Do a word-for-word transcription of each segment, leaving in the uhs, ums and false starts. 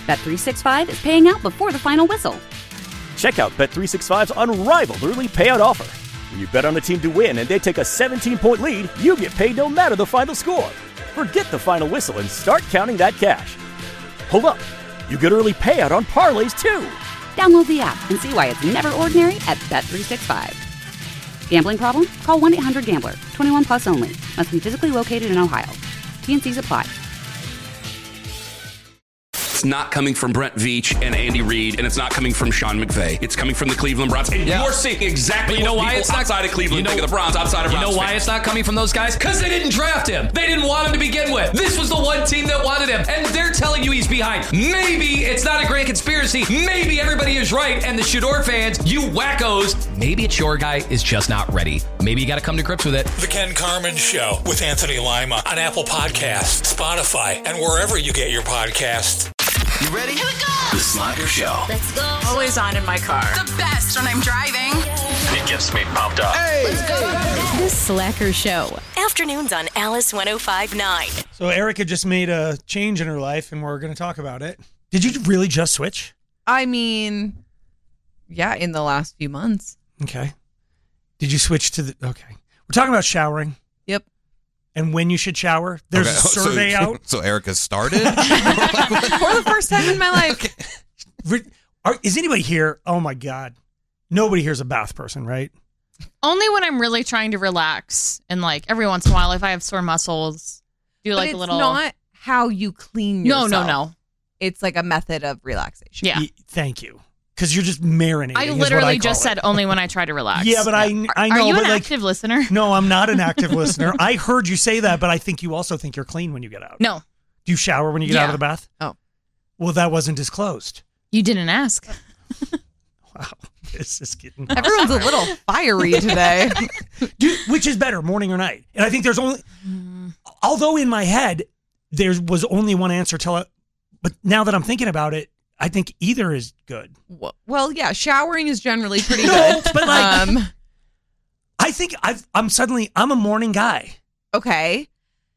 Bet three sixty-five is paying out before the final whistle. Check out Bet three sixty-five's unrivaled early payout offer. When you bet on a team to win and they take a seventeen-point lead, you get paid no matter the final score. Forget the final whistle and start counting that cash. Hold up. You get early payout on parlays, too. Download the app and see why it's never ordinary at Bet three sixty-five. Gambling problem? Call one eight hundred gambler. twenty-one plus only. Must be physically located in Ohio. T and C's apply. It's not coming from Brent Veach and Andy Reid, and it's not coming from Sean McVay. It's coming from the Cleveland Browns. And yeah. you're seeing exactly you know what why people it's not, outside of Cleveland you know, think of the Browns, outside of Browns. You know why fans. It's not coming from those guys? Because they didn't draft him. They didn't want him to begin with. This was the one team that wanted him, and they're telling you he's behind. Maybe it's not a great conspiracy. Maybe everybody is right, and the Shador fans, you wackos, maybe it's your guy is just not ready. Maybe you got to come to grips with it. The Ken Carman Show with Anthony Lima on Apple Podcasts, Spotify, and wherever you get your podcasts. You ready? Here we go! The Slacker Show. Let's go. Always on in my car. The best when I'm driving. It gets me pumped up. Hey! Let's go. The Slacker Show. Afternoons on Alice one oh five point nine. So Erica just made a change in her life, and we're going to talk about it. Did you really just switch? I mean, yeah, in the last few months. Okay. Did you switch to the... Okay. We're talking about showering. Yep. And when you should shower. There's okay. a survey so, out. So Erica started? For the first time in my life. Okay. Are, is anybody here? Oh, my God. Nobody here's a bath person, right? Only when I'm really trying to relax. And, like, every once in a while, if I have sore muscles, do, but like, it's a little... not how you clean yourself. No, no, no. It's, like, a method of relaxation. Yeah. Thank you. Because you're just marinating. I literally I just it. said only when I try to relax. Yeah, but yeah. I I know. Are you but an like, active listener? No, I'm not an active listener. I heard you say that, but I think you also think you're clean when you get out. No. Do you shower when you get yeah. out of the bath? Oh. Well, that wasn't disclosed. You didn't ask. Wow. This is getting... Everyone's a little fiery today. Dude, which is better, morning or night? And I think there's only... Mm. Although in my head, there was only one answer till... I, but now that I'm thinking about it, I think either is good. Well, yeah, showering is generally pretty no, good. But like, um, I think I've, I'm suddenly, I'm a morning guy. Okay.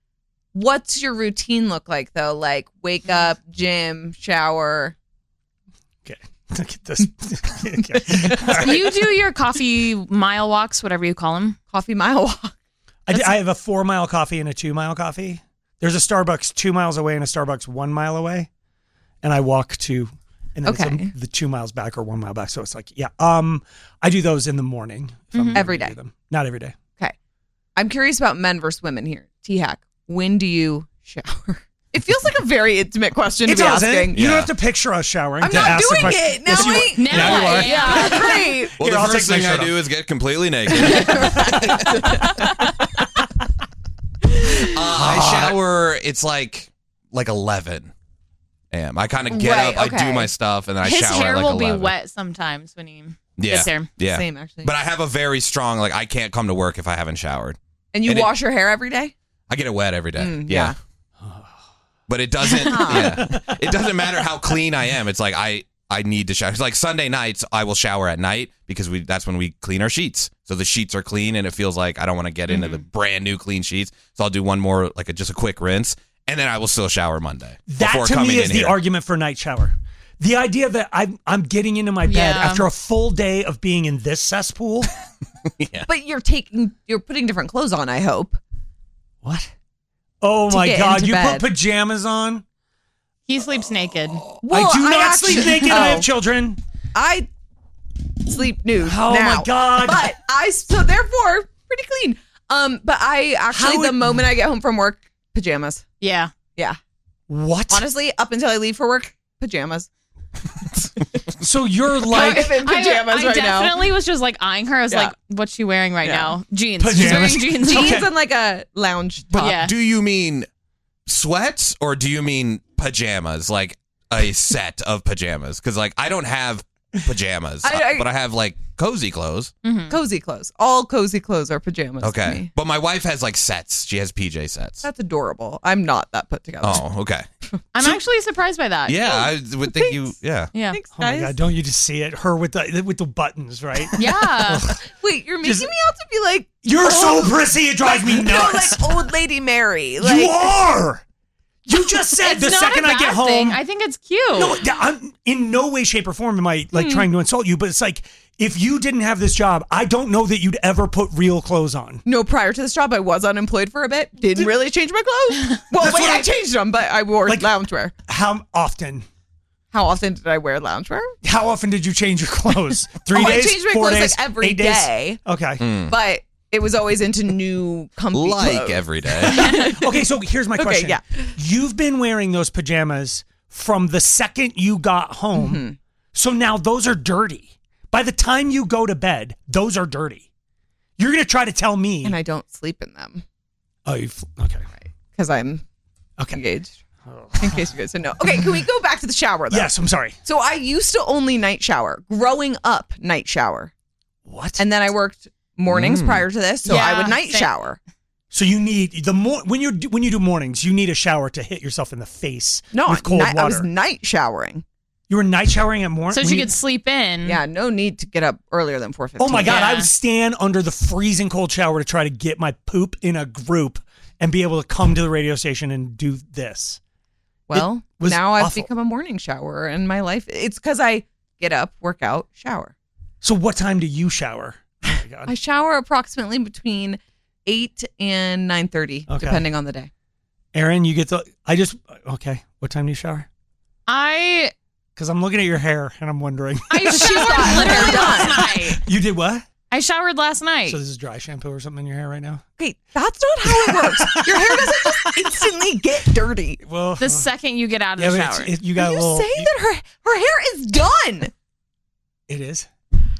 What's your routine look like, though? Like, wake up, gym, shower. Okay. Look at this. Okay. Right. You do your coffee mile walks, whatever you call them. Coffee mile walk. I, d- I have a four mile coffee and a two mile coffee. There's a Starbucks two miles away and a Starbucks one mile away. And I walk to, and then okay. it's a, the two miles back or one mile back. So it's like, yeah, um, I do those in the morning. If mm-hmm. I'm every day. Them. Not every day. Okay. I'm curious about men versus women here. T-Hack, when do you shower? It feels like a very intimate question to it be doesn't. asking. You yeah. don't have to picture us showering I'm to not ask doing the question. it. Now, yes, you wait. Now, now you are. Yeah, great. Well, Here, the first thing I do is get completely naked. uh, I shower, it's like like eleven a.m. I kind of get right, up, okay. I do my stuff, and then I His shower hair at like will eleven. be wet sometimes when he yeah. gets there. Yeah. Same, actually. But I have a very strong, like, I can't come to work if I haven't showered. And you and wash it, your hair every day? I get it wet every day. Mm, yeah. yeah. But it doesn't, yeah. It doesn't matter how clean I am. It's like, I, I need to shower. It's like Sunday nights, I will shower at night because we that's when we clean our sheets. So the sheets are clean and it feels like I don't want to get mm-hmm. into the brand new clean sheets. So I'll do one more, like a, just a quick rinse. And then I will still shower Monday. That to me is the here. argument for night shower. The idea that I'm I'm getting into my bed yeah. after a full day of being in this cesspool. yeah. But you're taking you're putting different clothes on, I hope. What? Oh my God! You bed. put pajamas on. He sleeps naked. Well, I do not I actually, sleep naked. oh, I have children. I sleep nude. Oh now. my God! But I so therefore pretty clean. Um, but I actually How the it, moment I get home from work, pajamas. Yeah. Yeah. What? Honestly, up until I leave for work, pajamas. So you're like I'm in pajamas I, I right now. I definitely was just like eyeing her. I was yeah. like, "What's she wearing right yeah. now? Jeans. Pajamas. She's wearing jeans. Jeans okay. and like a lounge top. But yeah. do you mean sweats or do you mean pajamas? Like a set of pajamas? Because like I don't have pajamas, I, I, but I have like cozy clothes. Mm-hmm. Cozy clothes. All cozy clothes are pajamas. Okay. To me. But my wife has like sets. She has P J sets. That's adorable. I'm not that put together. Oh, okay. I'm so, actually surprised by that. Yeah, I would think you. Yeah. Yeah. Thanks, oh my guys. God! Don't you just see it? Her with the with the buttons, right? Yeah. Wait, you're making Just, me out to be like you're old, so prissy. It drives me nuts. No, like old lady Mary. Like, you are. You just said It's the not second a I get bad home. thing. I think it's cute. No, I'm in no way, shape, or form am I like Hmm. trying to insult you, but it's like if you didn't have this job, I don't know that you'd ever put real clothes on. No, prior to this job, I was unemployed for a bit. Didn't really change my clothes. Well, That's wait, what I I'm- changed them, but I wore Like- loungewear. How often? How often did I wear loungewear? How often did you change your clothes? Three Oh, I days? changed my four clothes, days? like, every eight days? day. Okay. But it was always into new comfy Like clothes. every day. Okay, so here's my Okay, question. yeah. You've been wearing those pajamas from the second you got home. Mm-hmm. So now those are dirty. By the time you go to bed, those are dirty. You're going to try to tell me. And I don't sleep in them Oh, you okay. because I'm Okay. engaged. In case you guys didn't know. Okay, can we go back to the shower, though? Yes, I'm sorry. So I used to only night shower. Growing up, night shower. What? And then I worked mornings Mm. prior to this, so I Yeah, would night same. shower. So you need the more when you when you do mornings, you need a shower to hit yourself in the face No, with cold night- water. I was night showering. You were night showering at morning. So she could sleep in. Yeah, no need to get up earlier than four fifteen. Oh my god, I Yeah. would stand under the freezing cold shower to try to get my poop in a group and be able to come to the radio station and do this. Well, It was now I've awful. become a morning shower in my life. It's because I get up, work out, shower. So what time do you shower? Oh my god. I shower approximately between eight and nine thirty, Okay. depending on the day. Aaron, you get the I just okay. What time do you shower? I Because I'm looking at your hair and I'm wondering. I showered literally last night. You did what? I showered last night. So this is dry shampoo or something in your hair right now? Wait, that's not how it works. Your hair doesn't just instantly get dirty. Well, the second you get out of yeah, the but shower. it's- it- you got Are a you little. saying that her her hair is done? It is.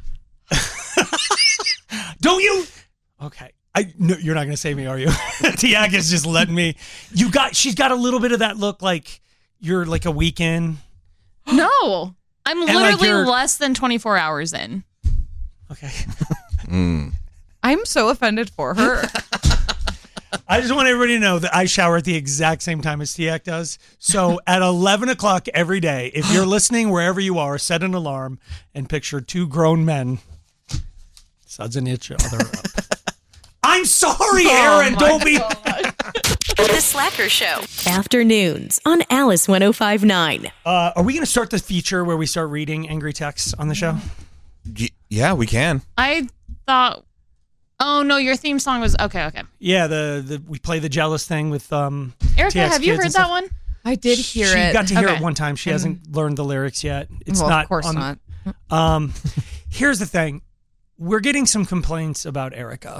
Don't you? Okay. I no, you're not going to save me, are you? Tiak is just letting me. You got. She's got a little bit of that look like you're like a weekend. No. I'm like, literally you're- less than twenty-four hours in. Okay. Mm. I'm so offended for her. I just want everybody to know that I shower at the exact same time as Tiak does. So at eleven o'clock every day, if you're listening wherever you are, set an alarm and picture two grown men sudsing each other up. I'm sorry, Aaron. Oh Don't be. The Slacker Show. Afternoons on Alice one oh five point nine. Uh, are we going to start the feature where we start reading angry texts on the show? Y- yeah, we can. I thought, oh no, your theme song was okay. Okay, Yeah, the, the we play the jealous thing with um. Erica, T X have you kids heard and that stuff. one? I did hear she it. got to hear Okay. it one time. She And- hasn't learned the lyrics yet. It's Well, not. of course on, not. Um, here's the thing: we're getting some complaints about Erica,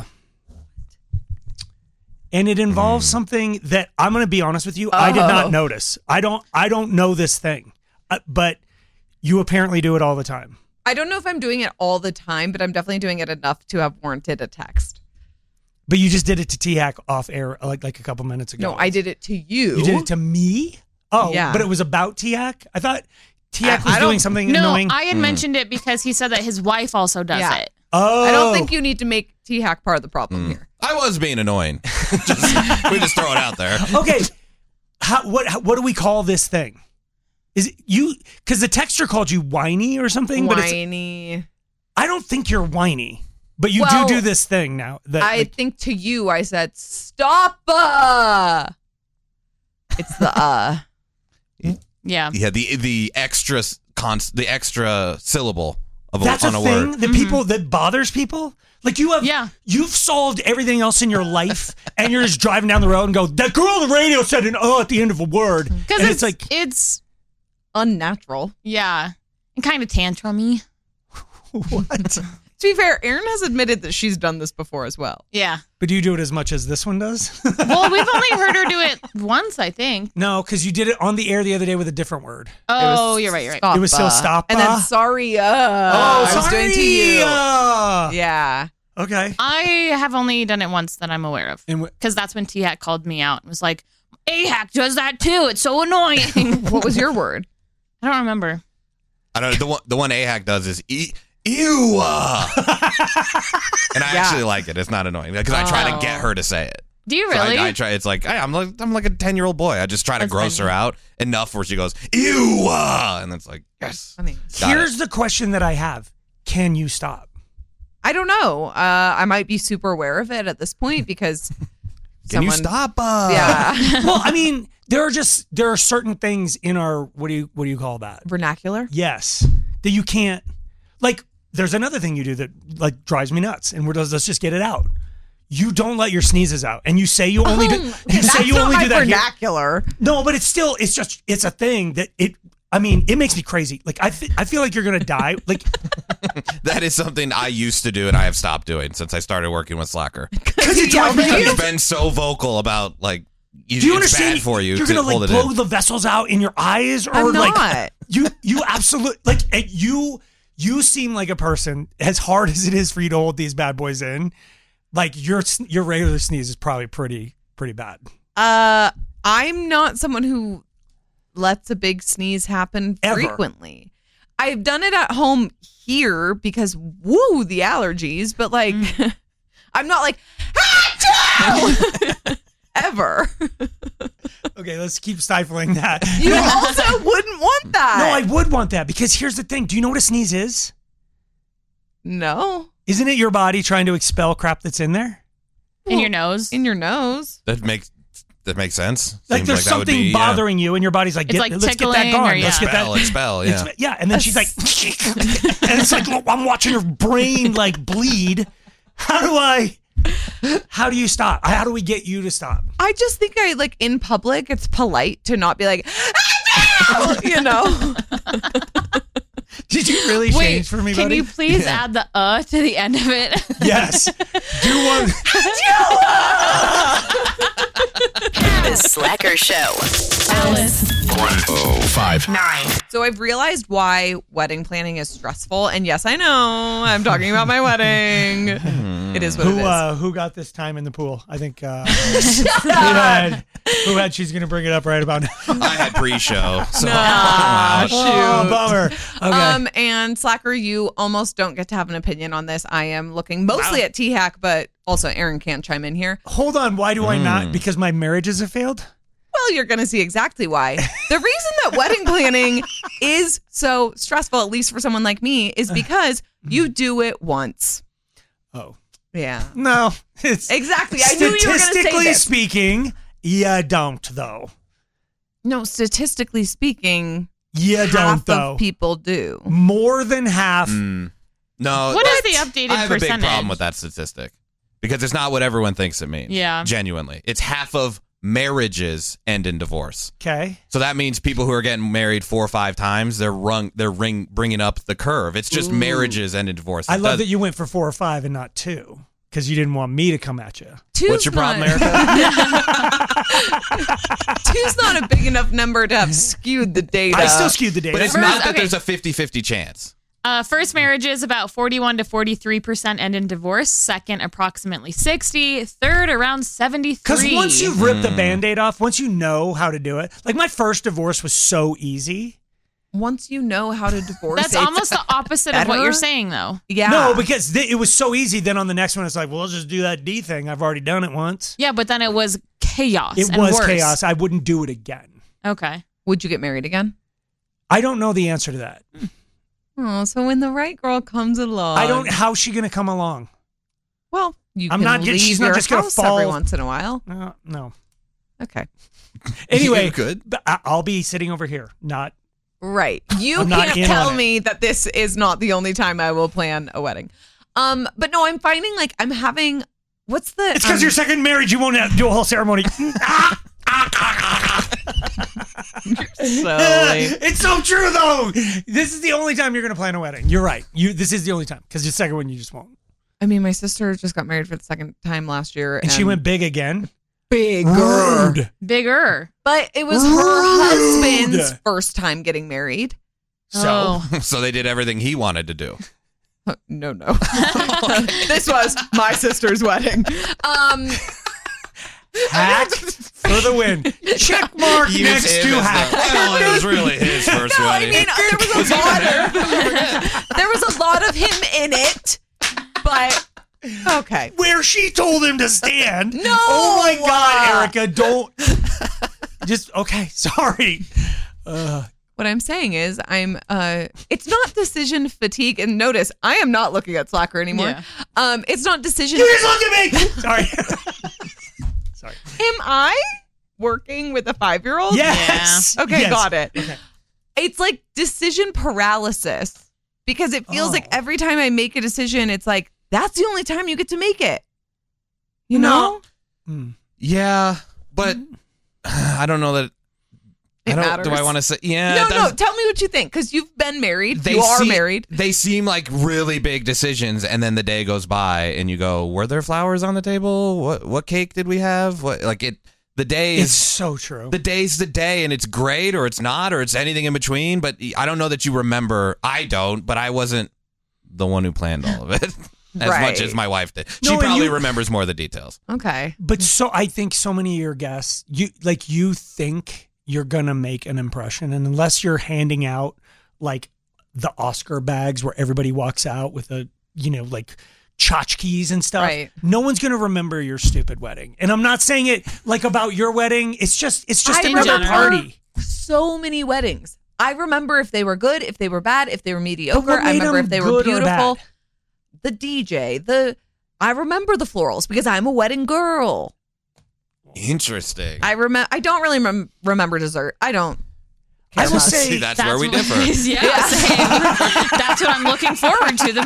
and it involves Mm. something that I'm going to be honest with you. I did not Oh. notice. I don't. I don't know this thing, uh, but you apparently do it all the time. I don't know if I'm doing it all the time, but I'm definitely doing it enough to have warranted a text. But you just did it to T-Hack off air like like a couple minutes ago. No, I did it to you. You did it to me? Oh, Yeah. but it was about T-Hack? I thought T-Hack was I doing don't- something No, annoying. I had mentioned it because he said that his wife also does Yeah. it. oh. I don't think you need to make T-Hack part of the problem here. I was being annoying. just, we just throw it out there. Okay. How, what how, what do we call this thing? Is it you? Because the texter called you whiny or something. But it's, Whiny. I don't think you're whiny. But you Well, do do this thing now. That, I like, think to you, I said, stop. Uh. It's the uh. Yeah. Yeah, the the extra s- const, the extra syllable of a, that's on a a, thing word. that people that bothers people. Like you have, Yeah. you've solved everything else in your life, and you're just driving down the road and go, "That girl on the radio said an "oh" at the end of a word," and Because it's, it's, like, it's Unnatural. yeah, and kind of tantrumy. what? To be fair, Erin has admitted that she's done this before as well. Yeah. But do you do it as much as this one does? Well, we've only heard her do it once, I think. No, because you did it on the air the other day with a different word. Oh, was you're right. You're right. stop, It was still uh, stop, And then uh. sorry, uh. Oh, I was doing to you. uh. Yeah. Okay. I have only done it once that I'm aware of. And wh- Because that's when T-Hack called me out and was like, A-Hack does that too. It's so annoying. What was your word? I don't remember. I don't know. The one the one A-Hack does is e- ew. uh." and I Yeah. actually like it. It's not annoying because I try to get her to say it. Do you So I- really? I, try. It's like I, I'm like I'm like a ten year old boy. I just try to That's gross funny. her out enough where she goes ew, uh," and it's like yes. Funny. Got Here's it. the question that I have: can you stop? I don't know. Uh, I might be super aware of it at this point because Can you someone- stop? Uh? Yeah. Well, I mean, there are just there are certain things in our what do you what do you call that? Vernacular? Yes. That you can't like there's another thing you do that like drives me nuts and we're let's just get it out. You don't let your sneezes out and you say you only do you That's say you not only my do that here. vernacular. No, but it's still it's just it's a thing that it I mean, it makes me crazy. Like I th- I feel like you're going to die. Like that is something I used to do and I have stopped doing since I started working with Slacker. Cuz it drives me Because nuts. you've been so vocal about like you, Do you it's understand? bad for you You're to gonna like hold it blow in. the vessels out in your eyes, or I'm like not. you you absolutely like and you you seem like a person as hard as it is for you to hold these bad boys in. Like your your regular sneeze is probably pretty pretty bad. Uh, I'm not someone who lets a big sneeze happen Ever. frequently. I've done it at home here because woo the allergies, but like Mm. I'm not like ever. Okay, let's keep stifling that. You also wouldn't want that. No, I would want that because here's the thing. Do you know what a sneeze is? No. Isn't it your body trying to expel crap that's in there? In your nose? In your nose. That makes that makes sense. Like Seems there's that would something be, yeah. bothering you, and your body's like, It's get, like let's get that tickling or- gone. Let's get Expel, that. expel, yeah. Expe- yeah, and then she's like, and it's like, look, I'm watching her brain like bleed. How do I? How do you stop? How do we get you to stop? I just think I like in public, it's polite to not be like, you know. Did you really Wait, change for me, can buddy? you please add the uh to the end of it? Yes. Do one. The Slacker Show. Alice. one oh five nine. So I've realized why wedding planning is stressful. And yes, I know I'm talking about my wedding. It is what Who it is. uh, who got this time in the pool? I think uh, who had who had she's gonna bring it up right about now. I had pre-show. So Ah, Oh, shoot. bummer. Okay. Um, and Slacker, you almost don't get to have an opinion on this. I am looking mostly Wow. at T-Hack, but also Aaron can chime in here. Hold on, why do I not? Because my marriages have failed? Well, you're going to see exactly why. The reason that wedding planning is so stressful, at least for someone like me, is because you do it once. Oh. Yeah. No. It's Exactly. I knew you were going to say statistically this. speaking, you don't though. No, statistically speaking, You half don't though. of people do. More than half. Mm. No. What is but the updated I have a percentage? big problem with that statistic because it's not what everyone thinks it means. Yeah. Genuinely. It's half of marriages end in divorce. Okay. So that means people who are getting married four or five times, they're rung, they're ring, bringing up the curve. It's just Ooh. marriages end in divorce. I It love does- that you went for four or five and not two because you didn't want me to come at you. Two's What's your problem, not- Erica? Two's not a big enough number to have skewed the data. I still skewed the data. But it's First- not that okay. there's a fifty-fifty chance. Uh, first marriages, about forty-one to forty-three percent end in divorce. Second, approximately sixty. Third, around seventy-three. Because once you rip Mm. the Band-Aid off, once you know how to do it, like my first divorce was so easy. Once you know how to divorce, That's it's almost the opposite of what better. you're saying, though. Yeah. No, because th- it was so easy. Then on the next one, it's like, well, let's just do that D thing. I've already done it once. Yeah, but then it was chaos. It and was worse. chaos. I wouldn't do it again. Okay. Would you get married again? I don't know the answer to that. Oh, so when the right girl comes along, I don't. How's she going to come along? Well, you I'm can not getting- leave she's not your just gonna house fall- every once in a while. Uh, no. Okay. Anyway, You could. but I- I'll be sitting over here, not. Right. You I'm not can't in tell on it. me that this is not the only time I will plan a wedding. Um, but no, I'm finding like I'm having what's the It's because um, you're second marriage. You won't have to do a whole ceremony. silly. It's so true, though. This is the only time you're going to plan a wedding. You're right. You. This is the only time because the second one you just won't. I mean, my sister just got married for the second time last year, And she went big again. bigger. Rude. Bigger. But it was her Rude. husband's first time getting married. So Oh. So they did everything he wanted to do. Uh, No, no. This was my sister's wedding. Um, hack for the win. Check mark Use next him to as hack. the- well, it was really his first no, I wedding. mean, there was a lot of there was a lot of him in it, but okay. Where she told him to stand. No. Oh my God, Erica, don't. Just okay. Sorry. Uh, What I'm saying is, I'm. Uh, it's not decision fatigue, and notice I am not looking at Slacker anymore. Yeah. Um, it's not decision. you just look at me. Sorry. Sorry. Am I? working with a five-year-old? Yes. Yeah. Okay, Yes. got it. Okay. It's like decision paralysis because it feels Oh. like every time I make a decision, it's like, that's the only time you get to make it. You No. know? Yeah, but I don't know that. It I don't, matters. do I want to say? Yeah. no, it no. does- Tell me what you think because you've been married. They you are seem- married. They seem like really big decisions, and then the day goes by, and you go, "Were there flowers on the table? What what cake did we have? What like it? The day It's is so true. the day's the day, and it's great, or it's not, or it's anything in between. But I don't know that you remember. I don't, but I wasn't the one who planned all of it as Right. much as my wife did. She No, and probably you- remembers more of the details. Okay. But so I think so many of your guests, you like you think you're gonna make an impression, and unless you're handing out like the Oscar bags where everybody walks out with a you know like tchotchkes and stuff, Right. no one's gonna remember your stupid wedding. And I'm not saying it like about your wedding. It's just it's just I another remember party. So many weddings. I remember if they were good, if they were bad, if they were mediocre. what I made remember them if they were good or beautiful. bad? The D J, the I remember the florals because I'm a wedding girl. Interesting. I remember. I don't really rem- remember dessert. I don't. I will about- say See, that's, where we what- differ. yeah, Yeah. same. That's what I'm looking forward to the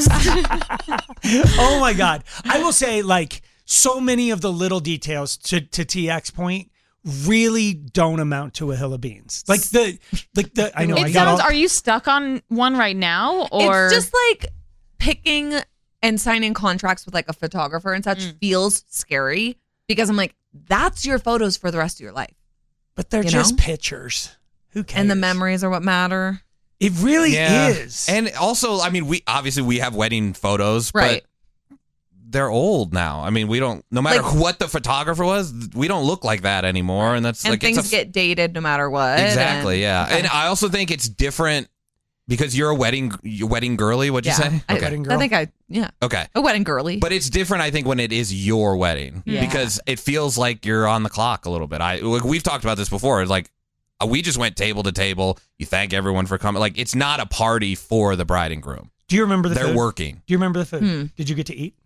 most. Oh my God. I will say, like, so many of the little details to, to T X point really don't amount to a hill of beans. Like the, like the, I know I It got sounds. all, Are you stuck on one right now, or It's just like picking and signing contracts with like a photographer and such Mm. feels scary because I'm like, that's your photos for the rest of your life, but they're you just know? pictures. Who cares? and the memories are what matter. It really Yeah. is. And also, I mean, we obviously we have wedding photos, Right. but they're old now. I mean, we don't. No matter Like- what the photographer was, we don't look like that anymore. And that's And like things it's a, get dated no matter what. exactly, and- yeah. Okay. And I also think it's different because you're a wedding, you're wedding girly. What'd Yeah. you say? I, Wedding girl. I think I yeah Okay. a wedding girly. But it's different, I think, when it is your wedding Yeah. because it feels like you're on the clock a little bit. I like, we've talked about this before. It's like uh, we just went table to table. You thank everyone for coming. Like it's not a party for the bride and groom. Do you remember the They're food? working. Do you remember the food? Hmm. Did you get to eat?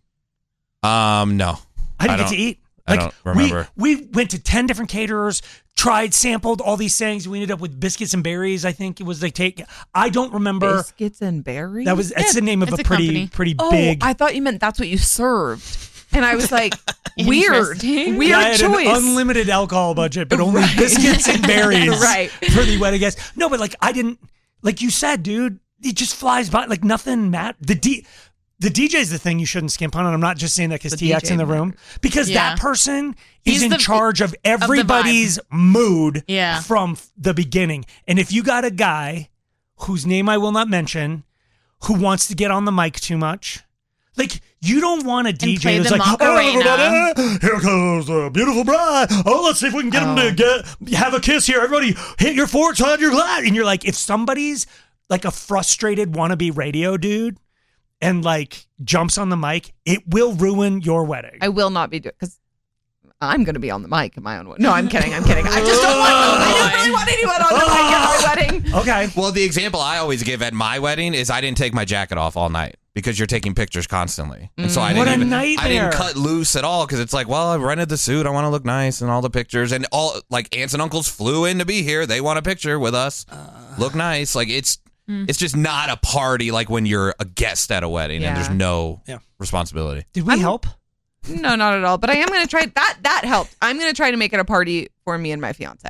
Um, no. I didn't I get don't- to eat. I don't remember. We, we went to ten different caterers, tried, sampled all these things. We ended up with biscuits and berries. I think it was they take. I don't remember. Biscuits and berries. That was that's Yeah, the name of it's a a pretty company. pretty Oh, big. I thought you meant that's what you served, and I was like, weird, Interesting. weird Yeah, I had choice. an unlimited alcohol budget, but only Right. biscuits and berries Right. for the wedding guests. No, but like I didn't, like you said, dude, it just flies by. Like nothing matters. The D, the D J is the thing you shouldn't skimp on, and I'm not just saying that because The T X D J in the room, because Yeah. that person He's is in the- charge of vibe. everybody's mood Yeah. from f- the beginning. And if you got a guy whose name I will not mention who wants to get on the mic too much. Like, you don't want a D J play who's the like, Macarena. oh, everybody, here comes the beautiful bride. Oh, let's see if we can get him to get have a kiss here. Everybody, hit your forks on your glass. And you're like, if somebody's like a frustrated wannabe radio dude and like jumps on the mic, it will ruin your wedding. I will not be doing because I'm going to be on the mic in my own way. No, I'm kidding. I'm kidding. I just don't want. I don't really want anyone on the mic at my wedding. Okay. Well, the example I always give at my wedding is I didn't take my jacket off all night because you're taking pictures constantly, and so I What didn't a even, nightmare. I didn't cut loose at all because it's like, well, I rented the suit, I want to look nice, and all the pictures, and all like aunts and uncles flew in to be here. They want a picture with us, look nice. Like it's it's just not a party like when you're a guest at a wedding and there's Yeah. no Yeah. responsibility. Did we help? No, not at all. But I am going to try that. That helped. I'm going to try to make it a party for me and my fiance.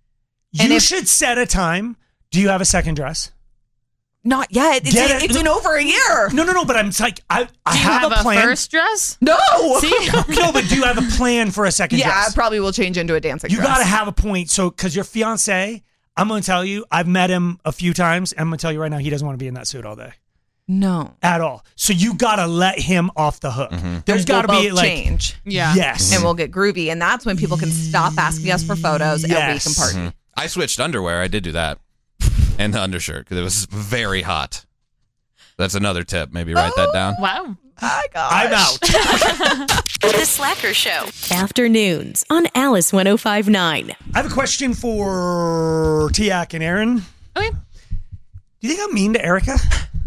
And You if- should set a time. Do you have a second dress? Not yet. It's, Get it- it's been over a year. No, no, no. But I'm it's like, I, I Do you have, have, a plan. first dress? No. See? No, but do you have a plan for a second Yeah, I dress? probably will change into a dancing You dress. got to have a point. So, because your fiance, I'm going to tell you, I've met him a few times. And I'm going to tell you right now, he doesn't want to be in that suit all day No. at all. So you got to let him off the hook. There's And got to we'll be both like, change. Yeah. yes. And we'll get groovy. And that's when people can stop asking us for photos and we Yes. can party. Mhm. I switched underwear. I did do that, and the undershirt because it was very hot. That's another tip. Maybe write that down. Wow. My gosh. I'm out. The Slacker Show. Afternoons on Alice one oh five point nine. I have a question for Tiak and Aaron. Okay. Do you think I'm mean to Erica?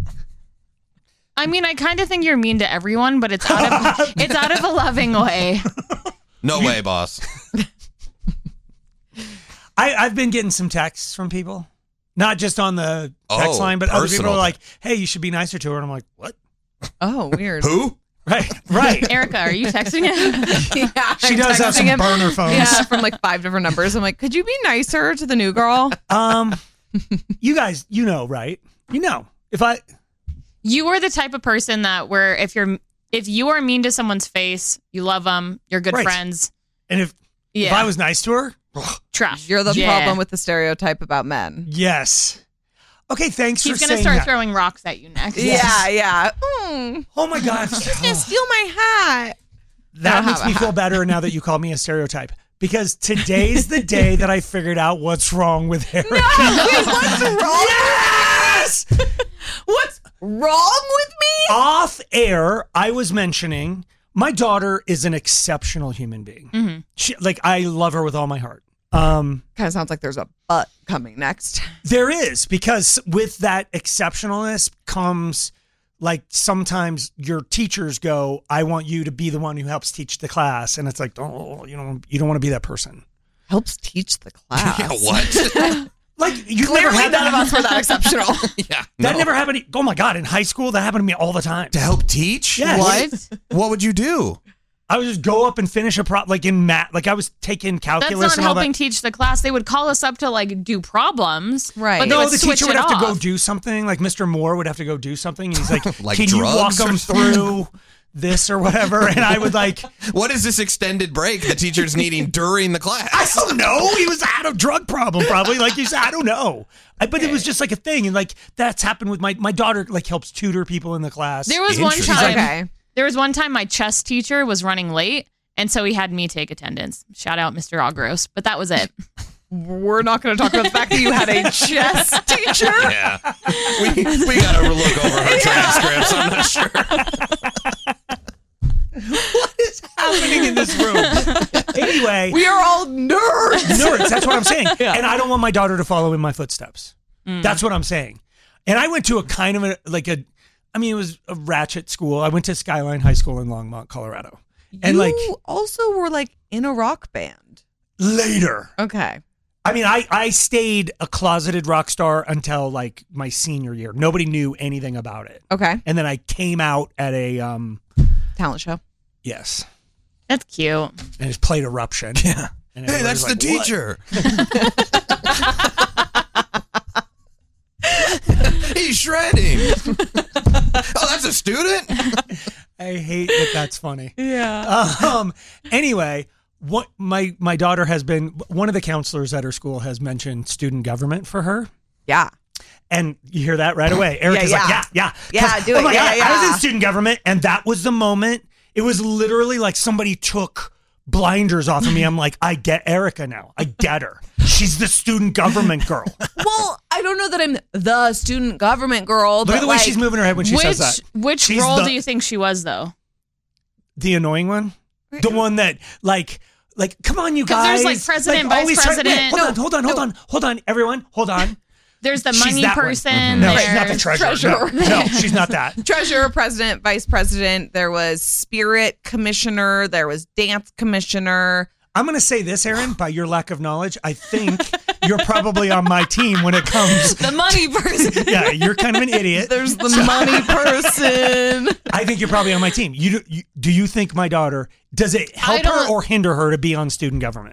I mean, I kind of think you're mean to everyone, but it's out of it's out of a loving way. No way, boss. I, I've been getting some texts from people, not just on the text Oh, line, but other people personal are like, "Hey, you should be nicer to her." And I'm like, "What?" Oh, weird. Who? Right, right. Erica, are you texting him? Yeah, She I'm does have texting some him. burner phones. Yeah, from like five different numbers. I'm like, could you be nicer to the new girl? Um, you guys, you know, right? You know, if I, You are the type of person that where if you're if you are mean to someone's face, you love them, you're good Right. friends. and if Yeah. if I was nice to her, Trash. You're the Yeah. problem with the stereotype about men. yes. Okay, thanks He's for gonna saying start that. throwing rocks at you next. Yeah, yeah. Mm, Oh my God, she's gonna steal my hat. that I don't makes have me a feel hat. better now that you called me a stereotype. Because today's the day that I figured out what's wrong with Erica. Wait, what's wrong? Yes! What's wrong with me? Off air, I was mentioning my daughter is an exceptional human being. Mm-hmm. She, like, I love her with all my heart. Um, Kind of sounds like there's a but coming next. there is, because with that exceptionalness comes, like, sometimes your teachers go, I want you to be the one who helps teach the class. And it's like, oh, you don't, you don't want to be that person. Helps teach the class. Yeah, what? Like, you never Clearly had none of that. us were that exceptional. yeah. That no. never happened. Oh my God. In high school, that happened to me all the time. To help teach? Yes. What? What would you do? I would just go up and finish a prop, like in math. Like I was taking That's calculus not and all helping that. teach the class. They would call us up to like do problems. Right. But they No, would the switch teacher would it have to go off. do something. Like Mister Moore would have to go do something. And he's like, Like can you walk drugs them or through this or whatever? And I would like, What is this extended break the teacher's needing during the class? I don't know. He was had a drug problem probably. Like you said, I don't know. I, but it was just like a thing. And like that's happened with my, my daughter like helps tutor people in the class. There was one Interesting. time. Okay. There was one time my chess teacher was running late, and so he had me take attendance. Shout out Mister Agros, but that was it. We're not going to talk about the fact that you had a chess teacher. Yeah. We, we got to look over her transcripts. I'm not sure. What is happening in this room? Anyway. We are all nerds. Nerds, that's what I'm saying. And I don't want my daughter to follow in my footsteps. That's what I'm saying. And I went to a kind of a, like a, I mean, it was a ratchet school. I went to Skyline High School in Longmont, Colorado. And you like also were like in a rock band. later, Okay. I mean, I, I stayed a closeted rock star until like my senior year. Nobody knew anything about it. Okay. And then I came out at a, um, Talent show. yes, That's cute. and it played Eruption. Yeah. And Hey, everybody's that's the like, "What?" teacher. He's shredding. Oh, that's a student? I hate that that's funny. Yeah. Um. Anyway, what my my daughter has been. One of the counselors at her school has mentioned student government for her, Yeah. and you hear that right away. Erica's yeah. like, yeah, yeah, Yeah, 'Cause, do oh it. my Yeah, God, yeah, I was yeah. in student government, and that was the moment. It was literally like somebody took blinders off of me. I'm like, I get Erica now. I get her. She's the student government girl. Well, I don't know that I'm the student government girl. Look but at the way like, she's moving her head when she which says that. which She's role the- do you think she was though? The annoying one, the one that like. Like, come on, you 'Cause guys. there's, like, president, Like, vice always try- wait, president. hold on, No, hold on, hold on, hold on, everyone, hold on. There's the She's money that one. person. No, she's not the there's- treasurer. No, no, she's not that. treasurer, president, vice president. There was spirit commissioner. There was dance commissioner. I'm going to say this, Aaron, by your lack of knowledge, I think you're probably on my team when it comes. The money person. Yeah, you're kind of an idiot. There's the money person. I think you're probably on my team. You do, you, do you think my daughter, does it help her don't- or hinder her to be on student government?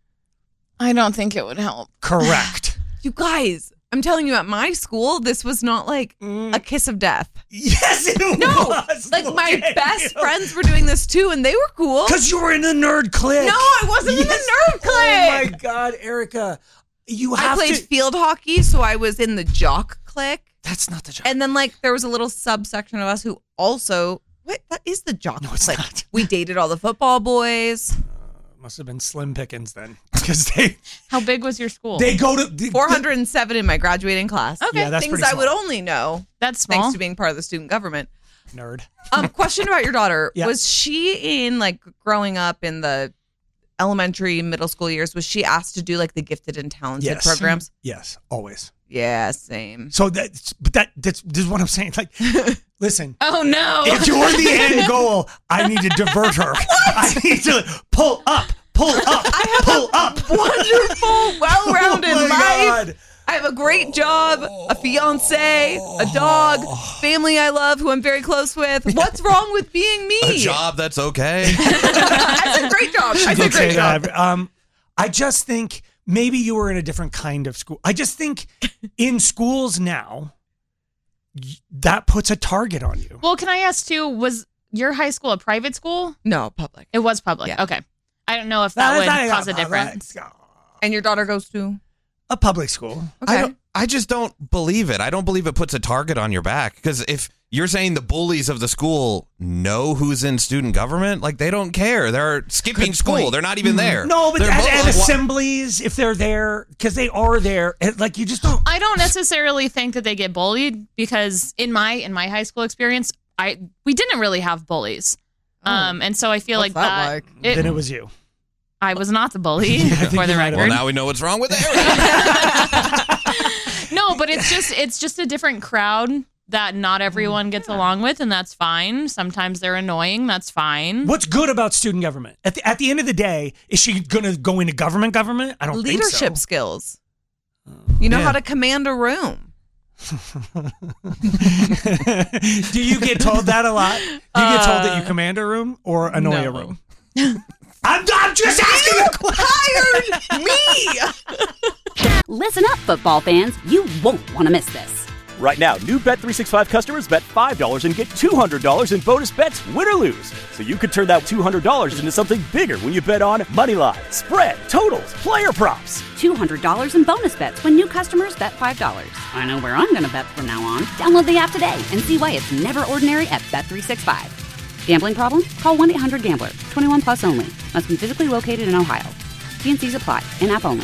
I don't think it would help. Correct. You guys, I'm telling you, at my school, this was not like a kiss of death. Yes, it No, was. like Look my at best you. friends were doing this too, and they were cool. Because you were in the nerd clique. No, I wasn't in the nerd clique. Oh my God, Erica. You I have played to. field hockey, so I was in the jock clique. That's not the job. And then like there was a little subsection of us who also what that is the jock No, it's clique. not. We dated all the football boys. Must have been slim pickings then, because they How big was your school? they go to the, four hundred seven in my graduating class. Okay. Yeah, that's Things pretty I would small. only know That's small. thanks to being part of the student government. nerd. Um, question about your daughter. Yeah. Was she in like growing up in the elementary, middle school years, was she asked to do like the gifted and talented Yes. programs? Yes, always. Yeah, same. So that's but that that's this is what I'm saying. Like, listen, Oh no. if you're the end goal, I need to divert her. I need to pull up, Pull up. I have Pull a up. wonderful, well-rounded Oh, my life. God. I have a great job, a fiance, a dog, family I love who I'm very close with. What's wrong with being me? A job that's okay. I said great job. I She said did say great job. that. Um, I just think maybe you were in a different kind of school. I just think in schools now, y- that puts a target on you. Well, can I ask too, was your high school a private school? No, public. It was public. Yeah. Okay. I don't know if that would That's not- cause a difference. And your daughter goes to? A public school. Okay. I don't. I just don't believe it. I don't believe it puts a target on your back because if you're saying the bullies of the school know who's in student government, like they don't care. They're skipping Good school. point. They're not even there. No, but They're at, mo- at like, wha- assemblies, if they're there, because they are there, it- like you just don't. I don't necessarily think that they get bullied because in my in my high school experience, I we didn't really have bullies. Um, and so I feel What's like that that, like? it- Then it was you. I was not the bully I think for the you might have- record. Well, now we know what's wrong with Eric. No, but it's just it's just a different crowd that not everyone gets along with, and that's fine. Sometimes they're annoying. That's fine. What's good about student government? At the, at the end of the day, is she going to go into government government? I don't Leadership think so. skills. You know Yeah. how to command a room. Do you get told that a lot? Do you get told that you command a room or annoy a no. room? I'm, I'm just asking a question. Hired me. Listen up, football fans. You won't want to miss this. Right now, new Bet three sixty-five customers bet five dollars and get two hundred dollars in bonus bets, win or lose. So you could turn that two hundred dollars into something bigger when you bet on money line, spread, totals, player props. two hundred dollars in bonus bets when new customers bet five dollars. I know where I'm going to bet from now on. Download the app today and see why it's never ordinary at Bet three sixty-five. Gambling problem? Call one eight hundred gambler. twenty-one plus only. Must be physically located in Ohio. T and C's apply. In-app only.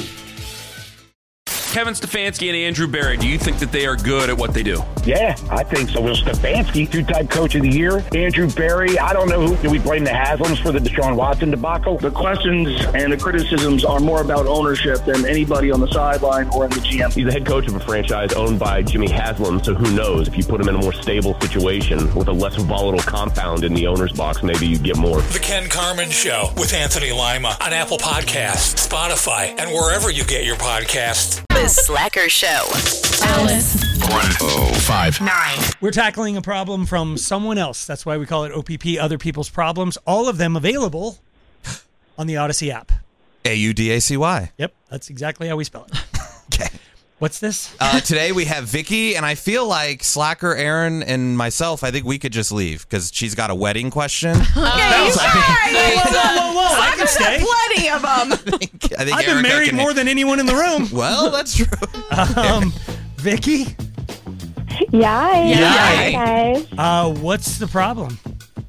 Kevin Stefanski and Andrew Berry, do you think that they are good at what they do? Yeah, I think so. Will Stefanski, two-time coach of the year. Andrew Berry, I don't know who. Do we blame the Haslams for the Deshaun Watson debacle? The questions and the criticisms are more about ownership than anybody on the sideline or in the G M. He's the head coach of a franchise owned by Jimmy Haslam, so who knows? If you put him in a more stable situation with a less volatile compound in the owner's box, maybe you get more. The Ken Carmen Show with Anthony Lima on Apple Podcasts, Spotify, and wherever you get your podcasts. The Slacker Show. Alice. one oh five nine. We're tackling a problem from someone else. That's why we call it O P P, Other People's Problems. All of them available on the Odyssey app. A U D A C Y. Yep, that's exactly how we spell it. Okay. What's this? Uh, today we have Vicky, and I feel like Slacker, Aaron, and myself, I think we could just leave because she's got a wedding question. Okay, you guys. Whoa, whoa, whoa, whoa. I can stay. Plenty of them. I think I've been Erica married can- more than anyone in the room. Well, that's true. Um, Vicky, Yeah. Yeah. Hi, guys. uh, what's the problem?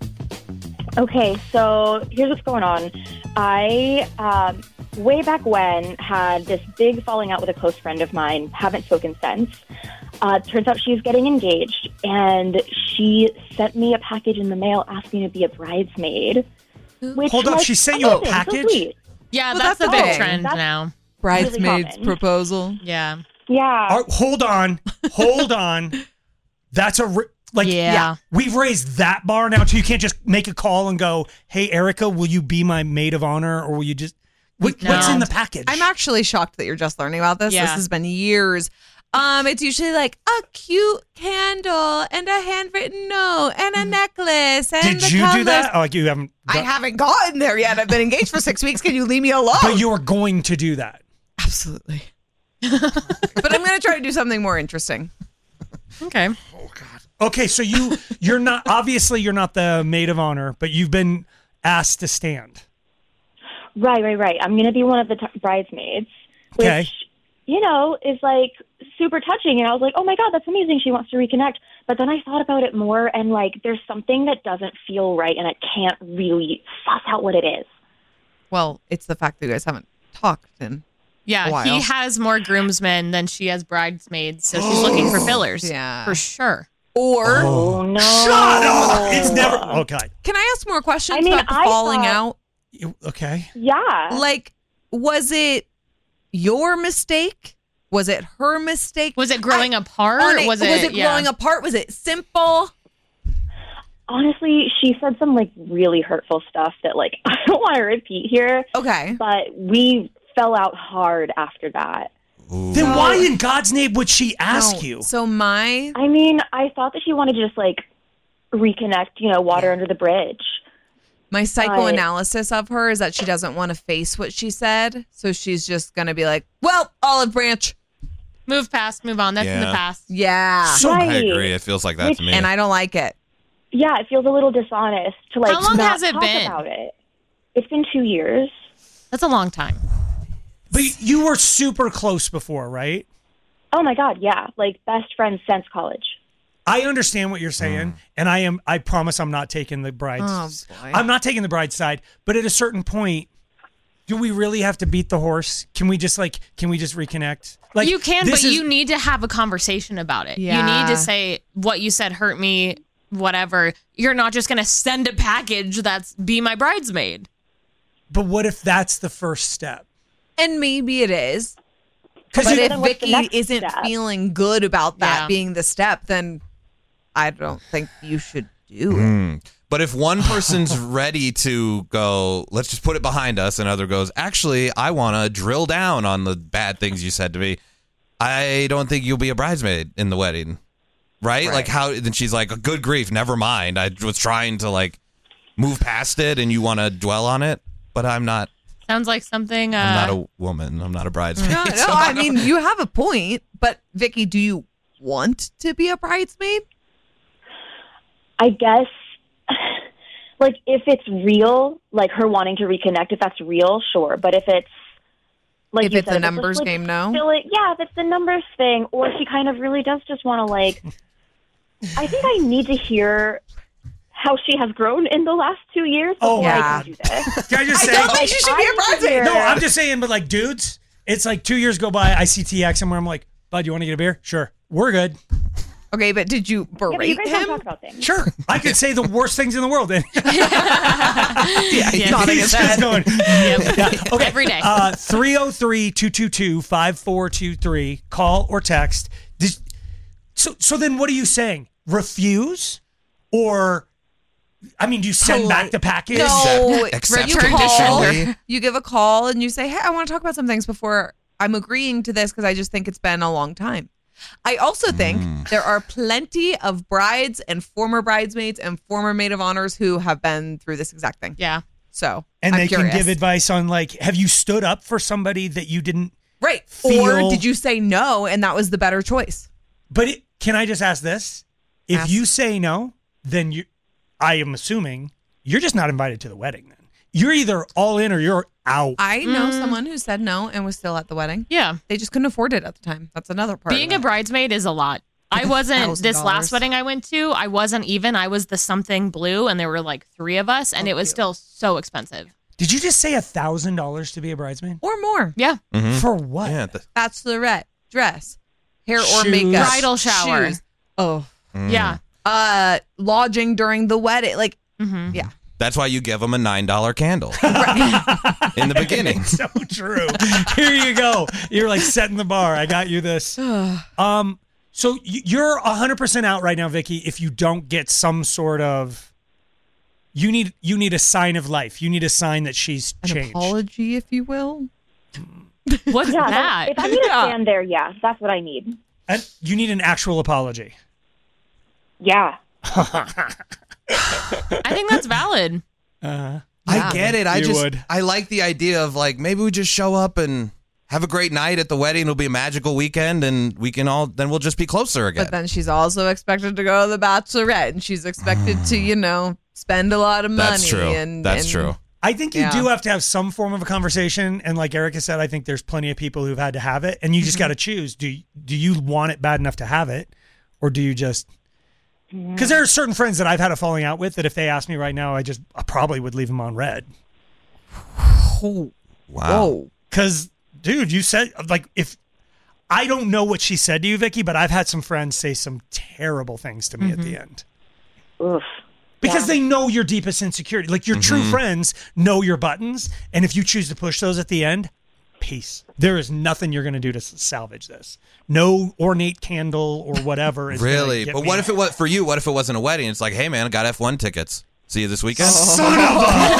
Okay, so here's what's going on. I, um, way back when, had this big falling out with a close friend of mine. Haven't spoken since. Uh, turns out she's getting engaged, and she sent me a package in the mail asking to be a bridesmaid. Which, Hold up, like, she sent you a amazing, so package? sweet. Yeah, Well, that's, that's a big okay. trend That's- now. Bridesmaids common. proposal. Yeah. Yeah. Uh, hold on, hold on. That's a ri- like Yeah. yeah. We've raised that bar now too. You can't just make a call and go, "Hey, Erica, will you be my maid of honor?" Or will you just what, No. what's in the package? I'm actually shocked that you're just learning about this. Yeah. This has been years. Um, it's usually like a cute candle and a handwritten note and a necklace and Did the you colors. do that? Oh, like you haven't. I done- haven't gotten there yet. I've been engaged for six weeks. Can you leave me alone? But you are going to do that. Absolutely. But I'm going to try to do something more interesting. Okay. Okay, so you you're not obviously you're not the maid of honor, but you've been asked to stand. Right, right, right. I'm going to be one of the t- bridesmaids, which, Okay. you know, is like super touching. And I was like, oh my God, that's amazing. She wants to reconnect. But then I thought about it more, and like, there's something that doesn't feel right, and I can't really suss out what it is. Well, it's the fact that you guys haven't talked in a Yeah, while. he has more groomsmen than she has bridesmaids, so she's looking for fillers. Yeah. For sure. Or Oh, no. Shut up! It's never okay. can I ask more questions I mean, about the I falling thought- out? You- Okay. Yeah. Like, was it your mistake? Was it her mistake? Was it growing apart? On it- was it, was it yeah. growing apart? Was it simple? honestly, she said some like really hurtful stuff that like I don't want to repeat here. Okay. But we fell out hard after that. Then so, why in God's name would she ask no, you? So my... I mean, I thought that she wanted to just like reconnect, you know, water yeah. under the bridge. My psychoanalysis of her is that she doesn't want to face what she said. So she's just going to be like, well, Olive Branch. Move past, move on. That's yeah. in the past. Yeah. So right. I agree. It feels like that Which, to me. And I don't like it. Yeah, it feels a little dishonest to like How long not has it talk been? about it. It's been two years. That's a long time. But you were super close before, right? Oh my God, yeah. Like best friends since college. I understand what you're saying, mm. and I am. I promise I'm not taking the bride's. Oh, boy. I'm not taking the bride's side. But at a certain point, do we really have to beat the horse? Can we just like? Can we just reconnect? Like you can, but is, you need to have a conversation about it. Yeah. You need to say what you said hurt me. Whatever. You're not just gonna send a package that's be my bridesmaid. But what if that's the first step? And maybe it is. But you, if Vicky isn't step? feeling good about that Yeah. being the step, then I don't think you should do it. Mm. But if one person's ready to go, let's just put it behind us, and other goes, actually, I want to drill down on the bad things you said to me, I don't think you'll be a bridesmaid in the wedding. Right? Right. Like how, then she's like, good grief, never mind. I was trying to like move past it and you want to dwell on it, but I'm not. Sounds like something. Uh, I'm not a woman. I'm not a bridesmaid. No, no, so I, I mean, you have a point, but Vicky, do you want to be a bridesmaid? I guess, like, if it's real, like her wanting to reconnect, if that's real, sure. But if it's, like if you it's said, a numbers like, game, no? Fill it, yeah, if it's the numbers thing, or she kind of really does just want to, like, I think I need to hear how she has grown in the last two years before Oh, yeah. I can do this. Can I just say? I don't think she should be a bridesmaid. No, I'm just saying, but like dudes, it's like two years go by, I see T X somewhere, I'm like, bud, you want to get a beer? Sure. We're good. Okay, but did you berate Yeah, but you guys him? don't talk about things. Sure. I could say the worst things in the world. Yeah, he's Yeah. nodding He's his just head. going, Yep. yeah. Okay. Every day. Uh, three oh three, two two two, five four two three. Call or text. Did, so, so then what are you saying? Refuse? Or, I mean, do you send Polite. back the package? No, Accept you call. conditionally. You give a call and you say, "Hey, I want to talk about some things before I'm agreeing to this because I just think it's been a long time." I also think Mm. there are plenty of brides and former bridesmaids and former maid of honors who have been through this exact thing. Yeah. So, And I'm they curious. can give advice on like, have you stood up for somebody that you didn't right, feel? or did you say no and that was the better choice? But it, can I just ask this? If Ask. you say no, then you, I am assuming you're just not invited to the wedding. Then you're either all in or you're out. I know Mm. someone who said no and was still at the wedding. Yeah. They just couldn't afford it at the time. That's another part. Being of a it. bridesmaid is a lot. I wasn't, thousand this last dollars. wedding I went to, I wasn't even. I was the something blue, and there were like three of us, and Oh, it was cute. still so expensive. Did you just say a thousand dollars to be a bridesmaid? or more. Yeah. Mhm. For what? Yeah, the- Bachelorette, dress, hair or Shoes. makeup, Bridal shower. shoes. Oh, Mm. Yeah. uh, lodging during the wedding. Like, Mm-hmm. yeah. That's why you give them a nine dollar candle in the beginning. So true. Here you go. You're like setting the bar. I got you this. Um. So y- you're one hundred percent out right now, Vicky. If you don't get some sort of, you need you need a sign of life. You need a sign that she's An changed. apology, if you will. What's Yeah, that? if I need to Yeah. stand there, yeah, that's what I need. And you need an actual apology. Yeah. I think that's valid. Uh, I get it. I You just would. I like the idea of like maybe we just show up and have a great night at the wedding. It'll be a magical weekend, and we can all then we'll just be closer again. But then she's also expected to go to the Bachelorette, and she's expected to, you know, spend a lot of money. That's true. And That's and- true. I think you Yeah. do have to have some form of a conversation, and like Erica said, I think there's plenty of people who've had to have it, and you just got to choose. Do you, do you want it bad enough to have it, or do you just? Because there are certain friends that I've had a falling out with that if they asked me right now, I just I probably would leave them on red. Oh, Wow. Because, dude, you said like if I don't know what she said to you, Vicky, but I've had some friends say some terrible things to me at the end. Oof. Because Yeah. they know your deepest insecurity. Like your true Mhm. friends know your buttons, and if you choose to push those at the end, peace. There is nothing you're going to do to salvage this. No ornate candle or whatever. Is Really? Get But me what out. if it was for you? What if it wasn't a wedding? It's like, hey man, I got F one tickets. See you this weekend. Son of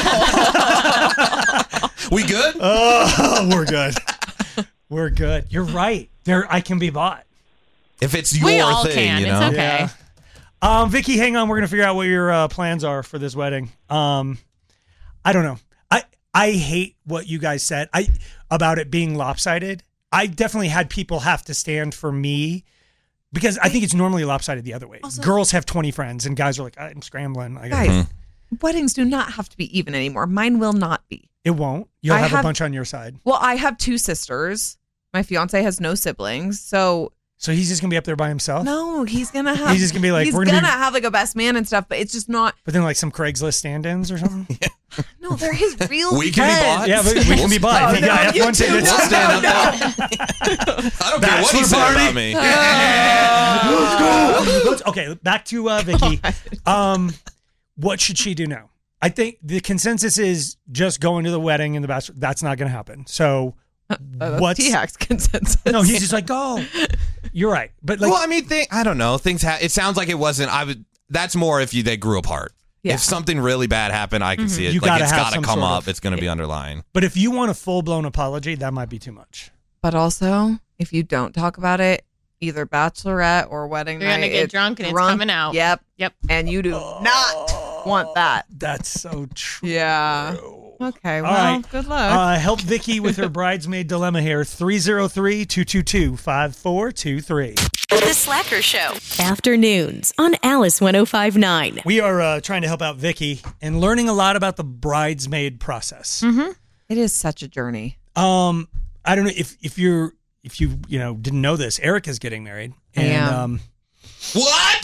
a. We good? Oh, we're good. We're good. You're right. There, I can be bought. If it's your We all thing, can. you It's know. okay. Yeah. Um, Vicky, hang on. We're gonna figure out what your uh, plans are for this wedding. Um, I don't know. I I hate what you guys said. I about it being lopsided. I definitely had people have to stand for me because I think it's normally lopsided the other way. Also- Girls have twenty friends and guys are like, I'm scrambling. I Guys, gotta weddings do not have to be even anymore. Mine will not be. It won't. You'll I have, have- a bunch on your side. Well, I have two sisters. My fiance has no siblings, so So he's just gonna be up there by himself. no, he's gonna have. He's just gonna be like, he's we're gonna, gonna be- have like a best man and stuff, but it's just not. But then like some Craigslist stand-ins or something. No, they're his real. We can be friends. bought. Yeah, but we can be bought. Oh, If you no, got F you one two tickets. won't. We'll stand No, up. no. I don't care what he Bachelor said party. about me. Let's go. Let's- okay, back to uh, Vicky. Um, what should she do now? I think the consensus is just going to the wedding and the bachelor. That's not going to happen. So, what's T-Hack's consensus? No, he's just like, go. You're right, but like, well, I mean, th- I don't know. Things. Ha- it sounds like it wasn't. I would. That's more if you they grew apart. Yeah. If something really bad happened, I can Mhm. see it. You like gotta it's have got to some come sort up. of- It's going to be underlying. but if you want a full blown apology, that might be too much. But also, if you don't talk about it, either bachelorette or wedding You're night, gonna get it's drunk and it's drunk. coming out. Yep, Yep. and you do not want that. That's so true. Yeah. Okay. Well, All right. good luck. Uh, help Vicky with her bridesmaid dilemma here. three oh three, two two two, five four two three. The Slacker Show. Afternoons on Alice one oh five point nine. We are uh, trying to help out Vicky and learning a lot about the bridesmaid process. Mm-hmm. It is such a journey. Um, I don't know if if you're if you you know didn't know this. Erica's getting married, and Yeah. um, What?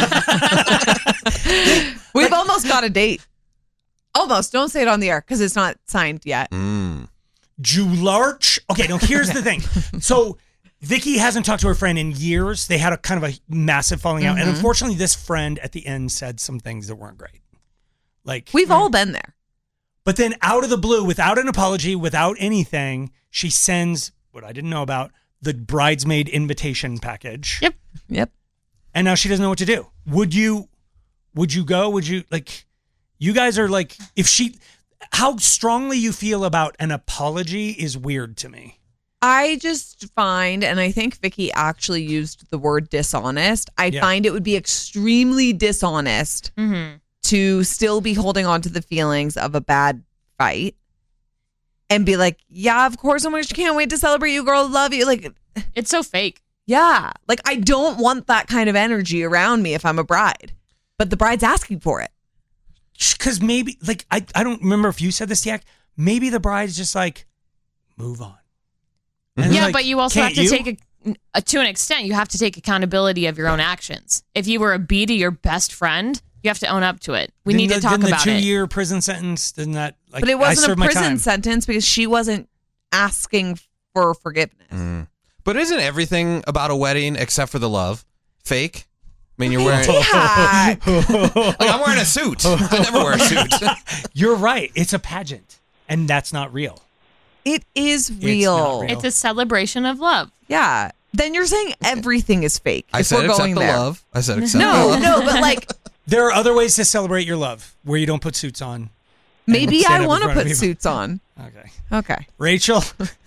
We've almost got a date. Almost. Don't say it on the air because it's not signed yet. Mm. Jularch. Okay, now here's the thing. So Vicky hasn't talked to her friend in years. They had a kind of a massive falling out, and Mhm. unfortunately, this friend at the end said some things that weren't great. Like We've all been there. But then out of the blue, without an apology, without anything, she sends what I didn't know about the bridesmaid invitation package. Yep. Yep. And now she doesn't know what to do. Would you would you go? Would you like you guys are like if she how strongly you feel about an apology is weird to me. I just find, and I think Vicky actually used the word dishonest. I Yeah. find it would be extremely dishonest Mm-hmm. to still be holding on to the feelings of a bad fight and be like, yeah, of course, oh my gosh, can't wait to celebrate you, girl. Love you. Like, It's so fake. yeah. Like, I don't want that kind of energy around me if I'm a bride, but the bride's asking for it. Because maybe, like, I, I don't remember if you said this, Yak. Maybe the bride's just like, move on. And Yeah, like, but you also have can't to you? take a, a to an extent. You have to take accountability of your own actions. If you were a B to your best friend, you have to own up to it. We Didn't need the, to talk didn't about the it. two-year prison sentence, didn't that, like, but it I wasn't a served my prison time. sentence because she wasn't asking for forgiveness. Mm. But isn't everything about a wedding except for the love fake? I mean, you're wearing. Yeah. Like, I'm wearing a suit. I never wear a suit. You're right. It's a pageant, and that's not real. It is not real. real. It's a celebration of love. Yeah. Then you're saying everything is fake. I if said we're except going the there. love. I said except the No, love. no, but like There are other ways to celebrate your love where you don't put suits on. and maybe stand up I in want to front of put people. suits on. Okay. Okay. Rachel?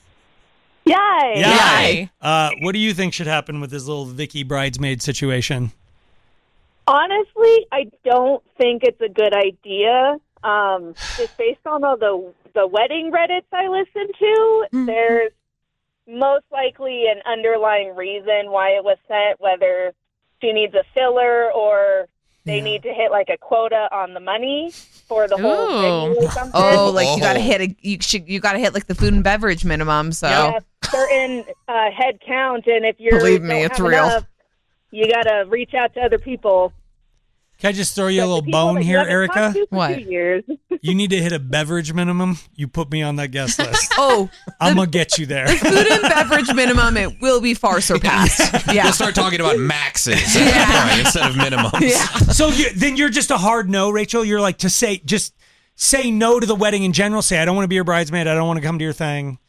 Yay! Yay. Uh, what do you think should happen with this little Vicky bridesmaid situation? Honestly, I don't think it's a good idea. Um, just based on all the the wedding Reddits I listen to, there's most likely an underlying reason why it was sent, whether she needs a filler or they need to hit like a quota on the money for the whole Ooh. venue or something. Oh, like you got to hit a you should you got to hit like the food and beverage minimum. So Yeah, certain uh, head count, and if you're Believe me, don't it's have real. enough, you got to reach out to other people. Can I just throw you a But the little people bone that you here, haven't Erica? talked to for What? two years. You need to hit a beverage minimum. You put me on that guest list. oh, I'm going to get you there. food and beverage minimum it will be far surpassed. Yeah. We'll start talking about maxes at that point instead of minimums. Yeah. So you, then you're just a hard no, Rachel? You're like to say, just say no to the wedding in general. Say, I don't want to be your bridesmaid. I don't want to come to your thing.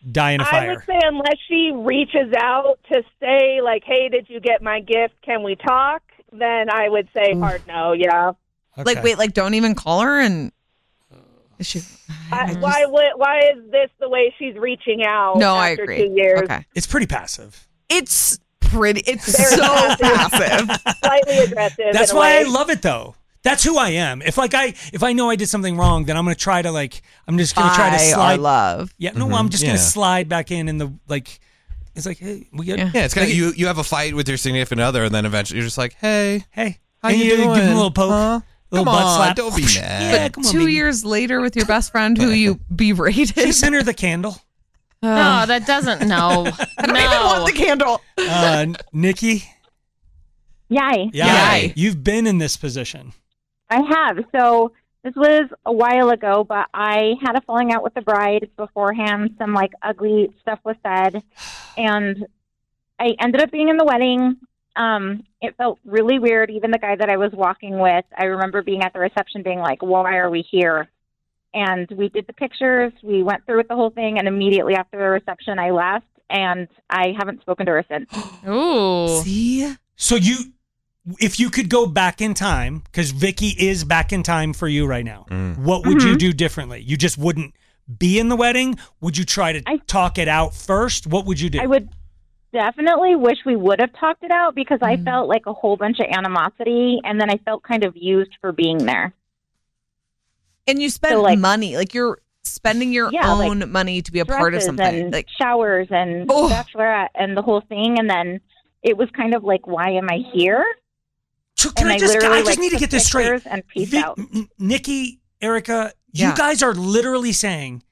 die in a I fire. would say unless she reaches out to say, like, hey, did you get my gift? Can we talk? Then I would say hard no, yeah. Like, wait, like, don't even call her and... Is she... I, why would, Why is this the way she's reaching out No, I after agree. two years? Okay. It's pretty passive. It's pretty... It's Very so passive. passive. Slightly aggressive. That's in a why I way. love it, though. That's who I am. If like I if I know I did something wrong, then I'm gonna try to like I'm just gonna try to Buy our slide love. Yeah, no, Mhm. I'm just Yeah. gonna slide back in and the like. It's like hey, we get Yeah, it's kind of you. You have a fight with your significant other, and then eventually you're just like, "Hey, hey, how and you, you doing? give him a little poke, Huh? little Come butt on, slap. don't be mad." Yeah, But come on, two baby. years later with your best friend who you berated. She sent her the candle. No, that doesn't. No, I don't no. even want the candle. Uh, Nikki, Yay. yeah, you've been in this position. I have. So this was a while ago, but I had a falling out with the bride beforehand. Some like ugly stuff was said, and I ended up being in the wedding. Um, it felt really weird. Even the guy that I was walking with, I remember being at the reception being like, why are we here? And we did the pictures. We went through with the whole thing, and immediately after the reception, I left, and I haven't spoken to her since. Ooh. See? So you, if you could go back in time, because Vicky is back in time for you right now, what would you Mhm. do differently? You just wouldn't be in the wedding? Would you try to talk it out first? What would you do? I would definitely wish we would have talked it out because I felt like a whole bunch of animosity, and then I felt kind of used for being there. And you spend So, like- money. Like, you're spending your Yeah, like, own money to be a part of Dresses something. and Like, showers and Oh. bachelorette and the whole thing, and then it was kind of like, why am I here? So can and I just, literally, I just like, need to took get this straight. pictures and peace Vic- out. N- Nikki, Erica, Yeah. you guys are literally saying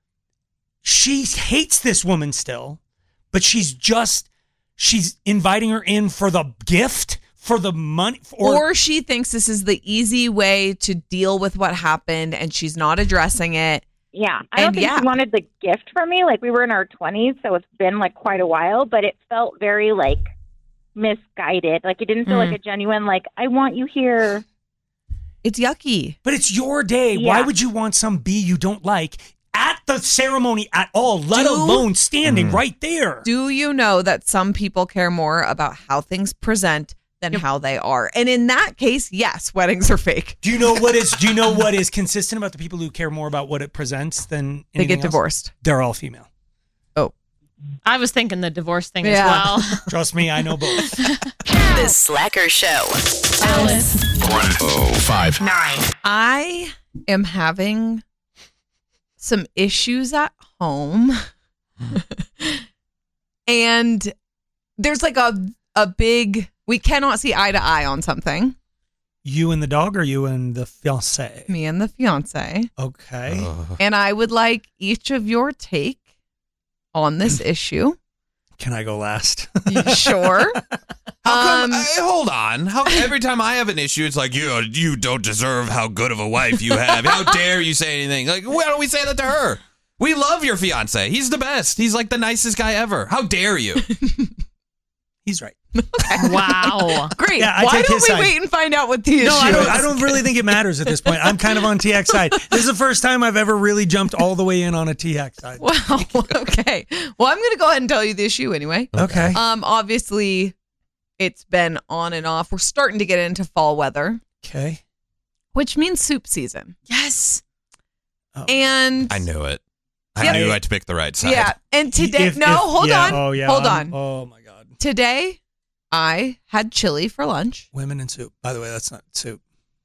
she hates this woman still, but she's just, she's inviting her in for the gift, for the money. or, she thinks this is the easy way to deal with what happened and she's not addressing it. Yeah, I don't And think yeah. she wanted the gift from me. Like, we were in our twenties, so it's been like quite a while, but it felt very like misguided. Like, it didn't feel Mm. like a genuine, like, I want you here. It's yucky. But it's your day. Why Yeah. would you want some bee you don't like at the ceremony at all, let Do- alone standing Mm. right there? Do you know that some people care more about how things present than how they are? And in that case, yes, weddings are fake. Do you know what is? Do you know what is consistent about the people who care more about what it presents than They anything get else? divorced. They're all female. Oh, I was thinking the divorce thing Yeah. as well. Trust me, I know both. The Slacker Show. Alice. one oh five Nine. I am having some issues at home. And there's like a a big, we cannot see eye to eye on something. You and the dog, or you and the fiance? Me and the fiance. Okay. And I would like each of your take on this issue. Can I go last? You sure? How come, Um, hey, hold on. How every time I have an issue, it's like you you don't deserve how good of a wife you have. How dare you say anything? Like, why don't we say that to her? We love your fiance. He's the best. He's like the nicest guy ever. How dare you? He's right. Wow. Great. Yeah, I Why take don't his we side. wait and find out what the issue No, I don't. is? I don't really think it matters at this point. I'm kind of on T X side. This is the first time I've ever really jumped all the way in on a T X side. Wow. Okay. Well, I'm going to go ahead and tell you the issue anyway. Okay. Um. Obviously, it's been on and off. We're starting to get into fall weather, Okay. which means soup season. Yes. And I knew it. I Yep. knew I had to pick the right side. yeah. And today, If- no, if- hold yeah, on. Oh yeah. Hold I'm- on. Oh my God. Today, I had chili for lunch. Women in soup. By the way, that's not soup.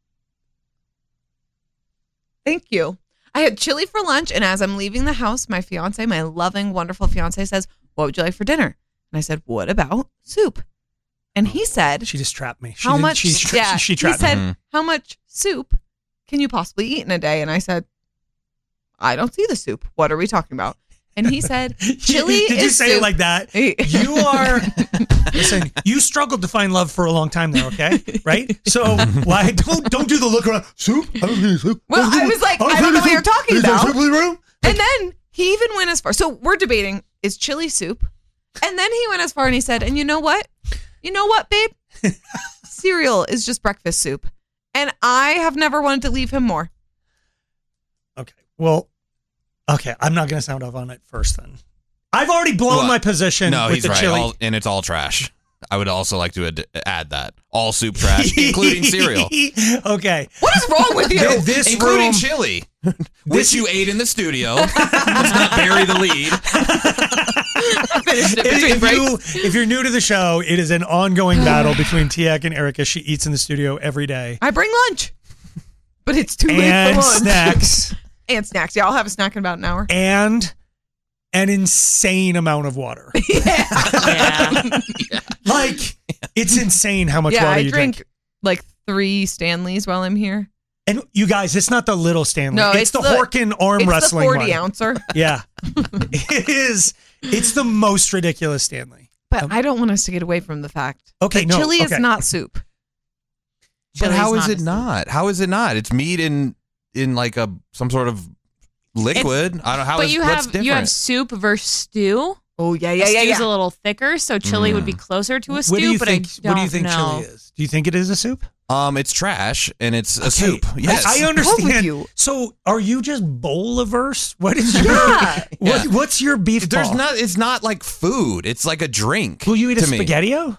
Thank you. I had chili for lunch, and as I'm leaving the house, my fiance, my loving, wonderful fiance, says, "What would you like for dinner?" And I said, "What about soup?" And he said, She just trapped me. She "How didn't- much?" She, tra- yeah, she he trapped said, me. "How much soup can you possibly eat in a day?" And I said, "I don't see the soup. What are we talking about?" And he said, "Chili Did is you say soup." it like that? You are. Listen, you struggled to find love for a long time there. Okay, right? So why don't don't do the look around soup? I don't see soup. Well, I was like, I don't know what you're talking Is there about. soup in the room? And then he even went as far. So we're debating, is chili soup? And then he went as far and he said, and you know what? You know what, babe? Cereal is just breakfast soup. And I have never wanted to leave him more. Okay. Well, okay. I'm not going to sound off on it first then. I've already blown Well, my position No, with he's the right, chili. all, and it's all trash. I would also like to ad- add that all soup trash, including cereal. Okay. What is wrong with you? Th- This including room, chili, which you ate in the studio. Let's not bury the lead. Finished it if, between if breaks. you if you're new to the show, it is an ongoing battle between Tiak and Erica. She eats in the studio every day. I bring lunch, but it's too late And for lunch. snacks. and snacks. Yeah, I'll have a snack in about an hour. And an insane amount of water. Yeah. Like, it's insane how much yeah, water I you drink, drink. like three Stanleys while I'm here. And you guys, it's not the little Stanley. No, it's, it's the, the- Horkin arm it's the wrestling forty one. ouncer. Yeah. It is. It's the most ridiculous Stanley. But I don't want us to get away from the fact Okay, that no, chili okay. is not soup. But Chili's how is not it a soup. not? How is it not? It's meat in in like a some sort of liquid. I don't. How but is you what's have different? you have soup versus stew. Oh yeah, yeah, A yeah, stew's yeah. a little thicker, so chili Mm. would be closer to a stew. What do you but think? I don't What do you think know. chili is? Do you think it is a soup? Um, it's trash and it's a Okay, soup. Yes, I, I with understand. you. So, are you just bowl averse? What is your? Yeah. What, What's your beef? There's ball? not. It's not like food. It's like a drink. Will you eat a to me. spaghetti-o?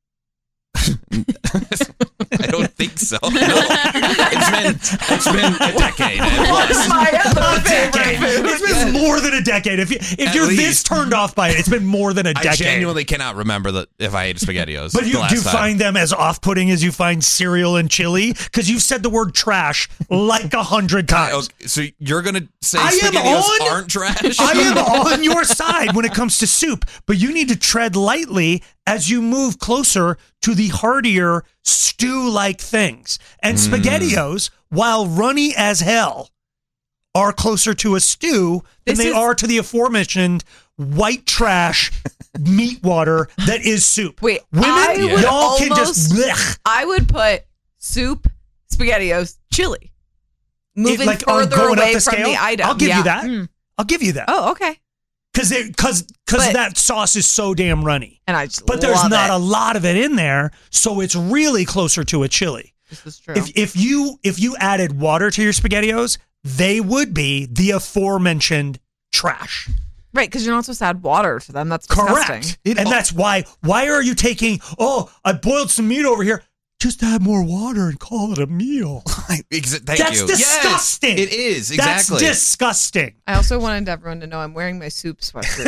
I don't think so. No. It's been it's been a decade. and plus. my other A decade. It's been more than a decade. If you if At you're this least. turned off by it, it's been more than a I decade. genuinely cannot remember the, if I ate SpaghettiOs. But the you last do time. find them as off-putting as you find cereal and chili because you've said the word trash like a hundred times. Okay, so you're gonna say I am SpaghettiOs on- aren't trash? I am on your side when it comes to soup, but you need to tread lightly as you move closer to the heartier stew-like things. And Mm. SpaghettiOs, while runny as hell, are closer to a stew than This they is- are to the aforementioned white trash meat water that is soup. Wait, Women, I would y'all can just almost- blech. I would put soup, SpaghettiOs, chili. Moving like, are further going up away the from scale? the item. I'll give Yeah. you that. Mm. I'll give you that. Oh, okay. Because because because But- that sauce is so damn runny. And I just But there's love not it. a lot of it in there, so it's really closer to a chili. This is true. If if you if you added water to your SpaghettiOs, they would be the aforementioned trash. right, because you're not supposed to add water to them. That's disgusting. Correct. And that's why why are you taking, oh, I boiled some meat over here. Just add more water and call it a meal. Exa- Thank That's you. disgusting. Yes, it is exactly. That's disgusting. I also wanted everyone to know I'm wearing my soup sweatshirt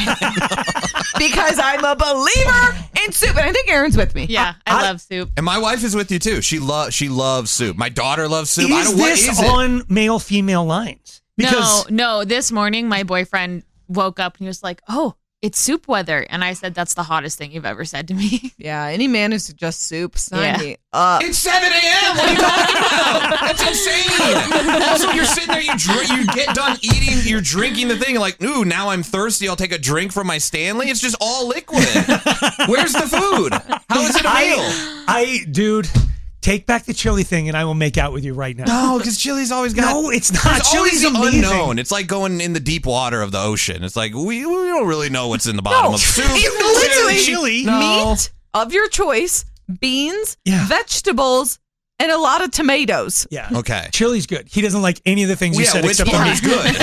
today because I'm a believer in soup, and I think Aaron's with me. Yeah, I, love soup. And my wife is with you too. She loves she loves soup. My daughter loves soup. I Is don't, what this is it? on male female lines? Because no, no. This morning, my boyfriend woke up and he was like, "Oh, it's soup weather," and I said, "That's the hottest thing you've ever said to me." Yeah, any man who suggests soup, sign Yeah. me up. It's seven a.m. What are you talking about? That's insane. Also, you're sitting there, you drink, you get done eating, you're drinking the thing, like, ooh, now I'm thirsty. I'll take a drink from my Stanley. It's just all liquid. Where's the food? How is it a meal? I, I, dude, take back the chili thing, and I will make out with you right now. No, because chili's always got. No, it's not. There's Chili's always the amazing. unknown. It's like going in the deep water of the ocean. It's like we, we don't really know what's in the bottom No, of soup. it's literally chili. No. meat of your choice, beans, Yeah. vegetables, and a lot of tomatoes. Yeah. Okay. Chili's good. He doesn't like any of the things you Yeah, said which except part the is meat. good?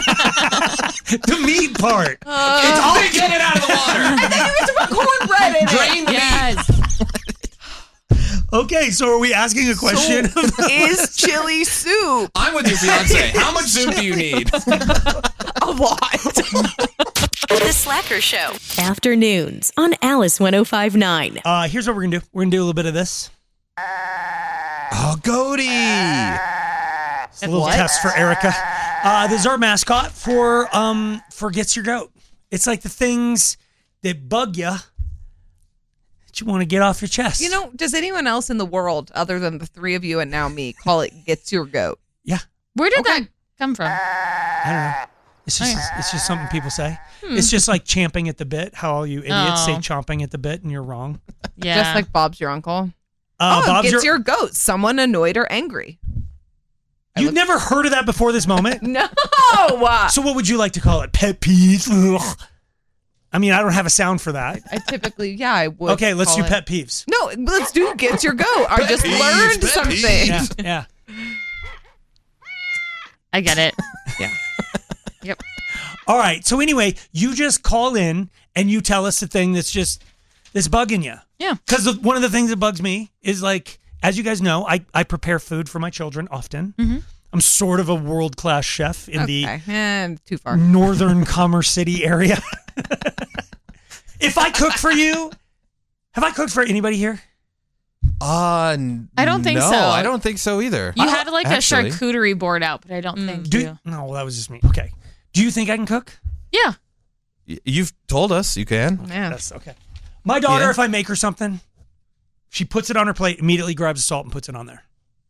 The meat part. Uh, It's all get it out of the water. and then you get to put cornbread in Drain it. the Yes. Okay, so are we asking a question? So, is chili soup I'm with your fiance. How much soup do you need? a lot? The Slacker Show. Afternoons on Alice one oh five point nine. uh, here's what we're gonna do. We're gonna do a little bit of this. Oh, Goaty. It's a little test for Erica. Uh, this is our mascot for um for Gets Your Goat. It's like the things that bug you that you want to get off your chest. You know, does anyone else in the world, other than the three of you and now me, call it "gets your goat"? Yeah. Where did that come from? I don't know. It's just it's just something people say. Hmm. It's just like champing at the bit. How all you idiots say Oh. chomping at the bit, and you're wrong. Yeah. Just like Bob's your uncle. Uh, oh, Bob's gets your- your goat. Someone annoyed or angry. You've never heard of that before this moment? No. So what would you like to call it? Pet peeves? Ugh. I mean, I don't have a sound for that. I typically, yeah, I would. Okay, let's call do it- pet peeves. No, let's do "gets your goat." I Pet just peeves, learned pet something. peeves. Yeah, yeah. I get it. Yeah. Yep. All right. So anyway, you just call in and you tell us the thing that's just that's bugging you. Yeah. Because one of the things that bugs me is like, as you guys know, I, I prepare food for my children often. Mm-hmm. I'm sort of a world class chef in Okay. the Eh, too far. northern Commerce City area. If I cook for you, have I cooked for anybody here? Uh, I don't think no, so. I don't think so either. You had like Actually. a charcuterie board out, but I don't think Do you. you, no, well, that was just me. Okay. Do you think I can cook? Yeah. Y- You've told us you can. Yeah. That's okay. My daughter, Yeah. if I make her something, she puts it on her plate, immediately grabs the salt and puts it on there.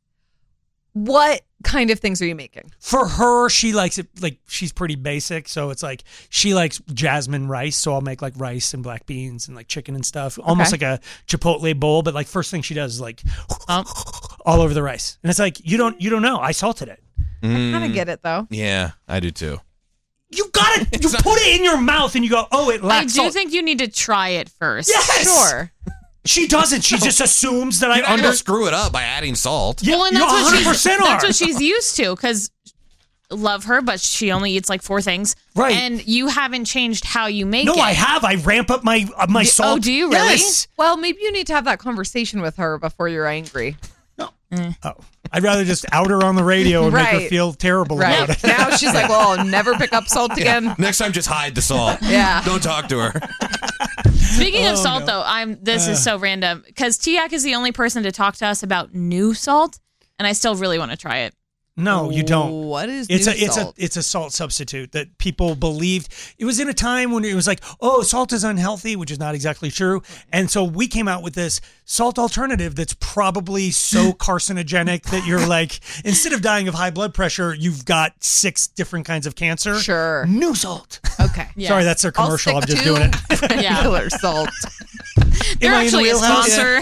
What kind of things are you making? For her, she likes it, like, she's pretty basic. So it's like, she likes jasmine rice. So I'll make like rice and black beans and like chicken and stuff. Almost Okay. like a Chipotle bowl. But like, first thing she does is like all over the rice. And it's like, you don't, you don't know. I salted it. I kind of get it though. Yeah, I do too. You got it. You put it in your mouth and you go, oh, it I lacks do salt. think you need to try it first. Yes! Sure. She doesn't. She just assumes that You're I not under. gonna screw it up by adding salt. Yeah, Well, and you that's what one hundred she's percent that's are. what she's used to because love her, but she only eats like four things. Right. And you haven't changed how you make No, it. I have. I ramp up my uh, my D- salt. oh, do you really? Yes. Well, maybe you need to have that conversation with her before you're angry. Oh, I'd rather just out her on the radio and make her Right. feel terrible Right. about it. Now she's like, well, I'll never pick up salt again. Next time, just hide the salt. Yeah. Don't talk to her. Speaking of Oh, salt, no. though, I'm. This Uh. is so random because Tiak is the only person to talk to us about new salt, and I still really want to try it. No, you don't. What is It's new a it's salt? a it's a salt substitute that people believed. It was in a time when it was like, oh, salt is unhealthy, which is not exactly true. And so we came out with this salt alternative that's probably so carcinogenic that you're like, instead of dying of high blood pressure, you've got six different kinds of cancer. Sure. New salt. Okay. Yeah. Sorry, that's their I'll commercial. I'm stick just to doing it. Yeah. regular salt. They're Am I in the actually a wheelhouse? sponsor.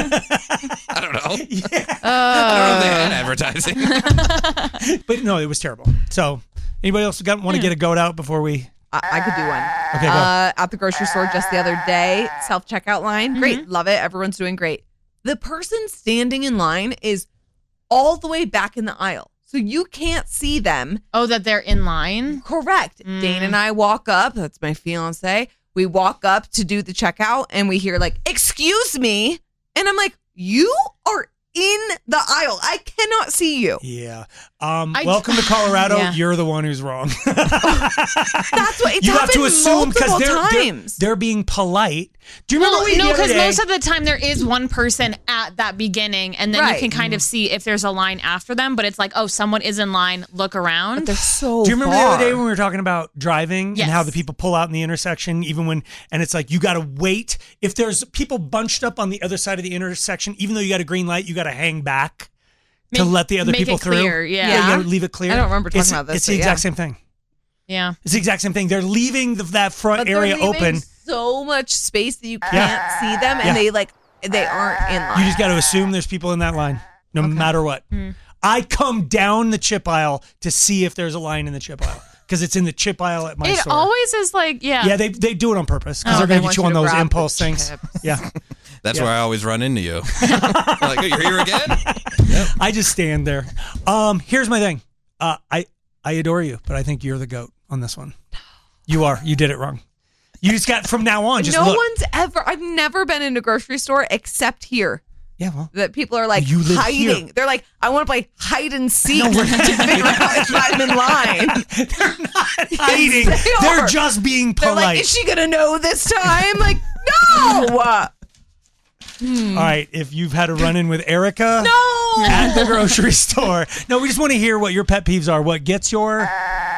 I don't know. Yeah. I don't know if they had advertising. But no, it was terrible. So, anybody else got want to get a goat out before we? I, I could do one. Okay, go. Uh, at the grocery store just the other day, self checkout line. Mm-hmm. Great, love it. Everyone's doing great. The person standing in line is all the way back in the aisle, so you can't see them. Oh, that they're in line. Correct. Mm. Dane and I walk up. That's my fiance. We walk up to do the checkout, and we hear like, "Excuse me," and I'm like, "You are in the aisle. I cannot see you." Yeah. Um, I- welcome to Colorado. Yeah. You're the one who's wrong. That's what it's you have to happened assume because multiple they're, they're times. they're being polite. Do you remember Well, we no, the other because day- most of the time there is one person at that beginning, and then Right. you can kind of see if there's a line after them. But it's like, oh, someone is in line. Look around. But they're so Do you remember far. the other day when we were talking about driving Yes. and how the people pull out in the intersection, even when, and it's like you got to wait. If there's people bunched up on the other side of the intersection, even though you got a green light, you got to hang back to Make- let the other make people it through. clear, yeah. you Yeah. got to leave it clear. I don't remember talking it's, about this, It's the but exact yeah. same thing. yeah. It's the exact same thing. They're leaving the, that front But they're area leaving open. so much space that you can't Yeah. see them, and Yeah. they like they aren't in line. You just got to assume there's people in that line, no matter what. Hmm. I come down the chip aisle to see if there's a line in the chip aisle because it's in the chip aisle at my It store. always is like, yeah. yeah, they they do it on purpose because Oh, they're they going to want get you you on to those grab the impulse things. chips. Yeah. That's Yeah. where I always run into you. Like, oh, you're here again? I just stand there. Um, here's my thing. Uh, I I adore you, but I think you're the goat on this one. You are. You did it wrong. You just got from now on. Just no look. one's ever. I've never been in a grocery store except here. Yeah, well, that people are like You live hiding. here. They're like, I want to play hide and seek No, to we're- figure out if I'm in line. hiding. Yes, they They're are. just being They're polite. like, is she gonna know this time? Like, no. All right, if you've had a run-in with Erica No. at the grocery store. No, we just want to hear what your pet peeves are. What gets your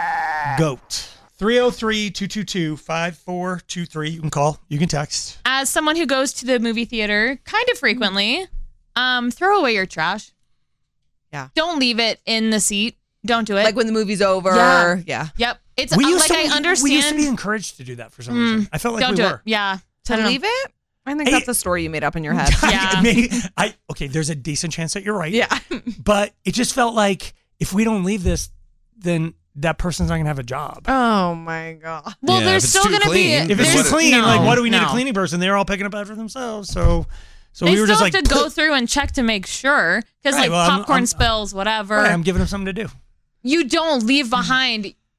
goat? three oh three, two two two, five four two three. You can call. You can text. As someone who goes to the movie theater kind of frequently, um, throw away your trash. Yeah. Don't leave it in the seat. Don't do it. Like when the movie's over. Yeah. Yeah. Yep. It's We uh, used, like to, I understand. we used to be encouraged to do that for some reason. I felt like don't we do were. it. Yeah. To I don't know. leave it? I think that's a story you made up in your head. Yeah. Maybe, I okay. There's a decent chance that you're right. Yeah. But it just felt like if we don't leave this, then that person's not gonna have a job. Oh my god. Well, Yeah, there's if it's still too going to be. clean, If it's too there's- clean, no, like what do we need a no. cleaning person? They're all picking up after themselves. So, so They we were still just have like, to go through and check to make sure, because Right, like well, I'm- popcorn I'm- spills, whatever. Right, I'm giving them something to do. You don't leave behind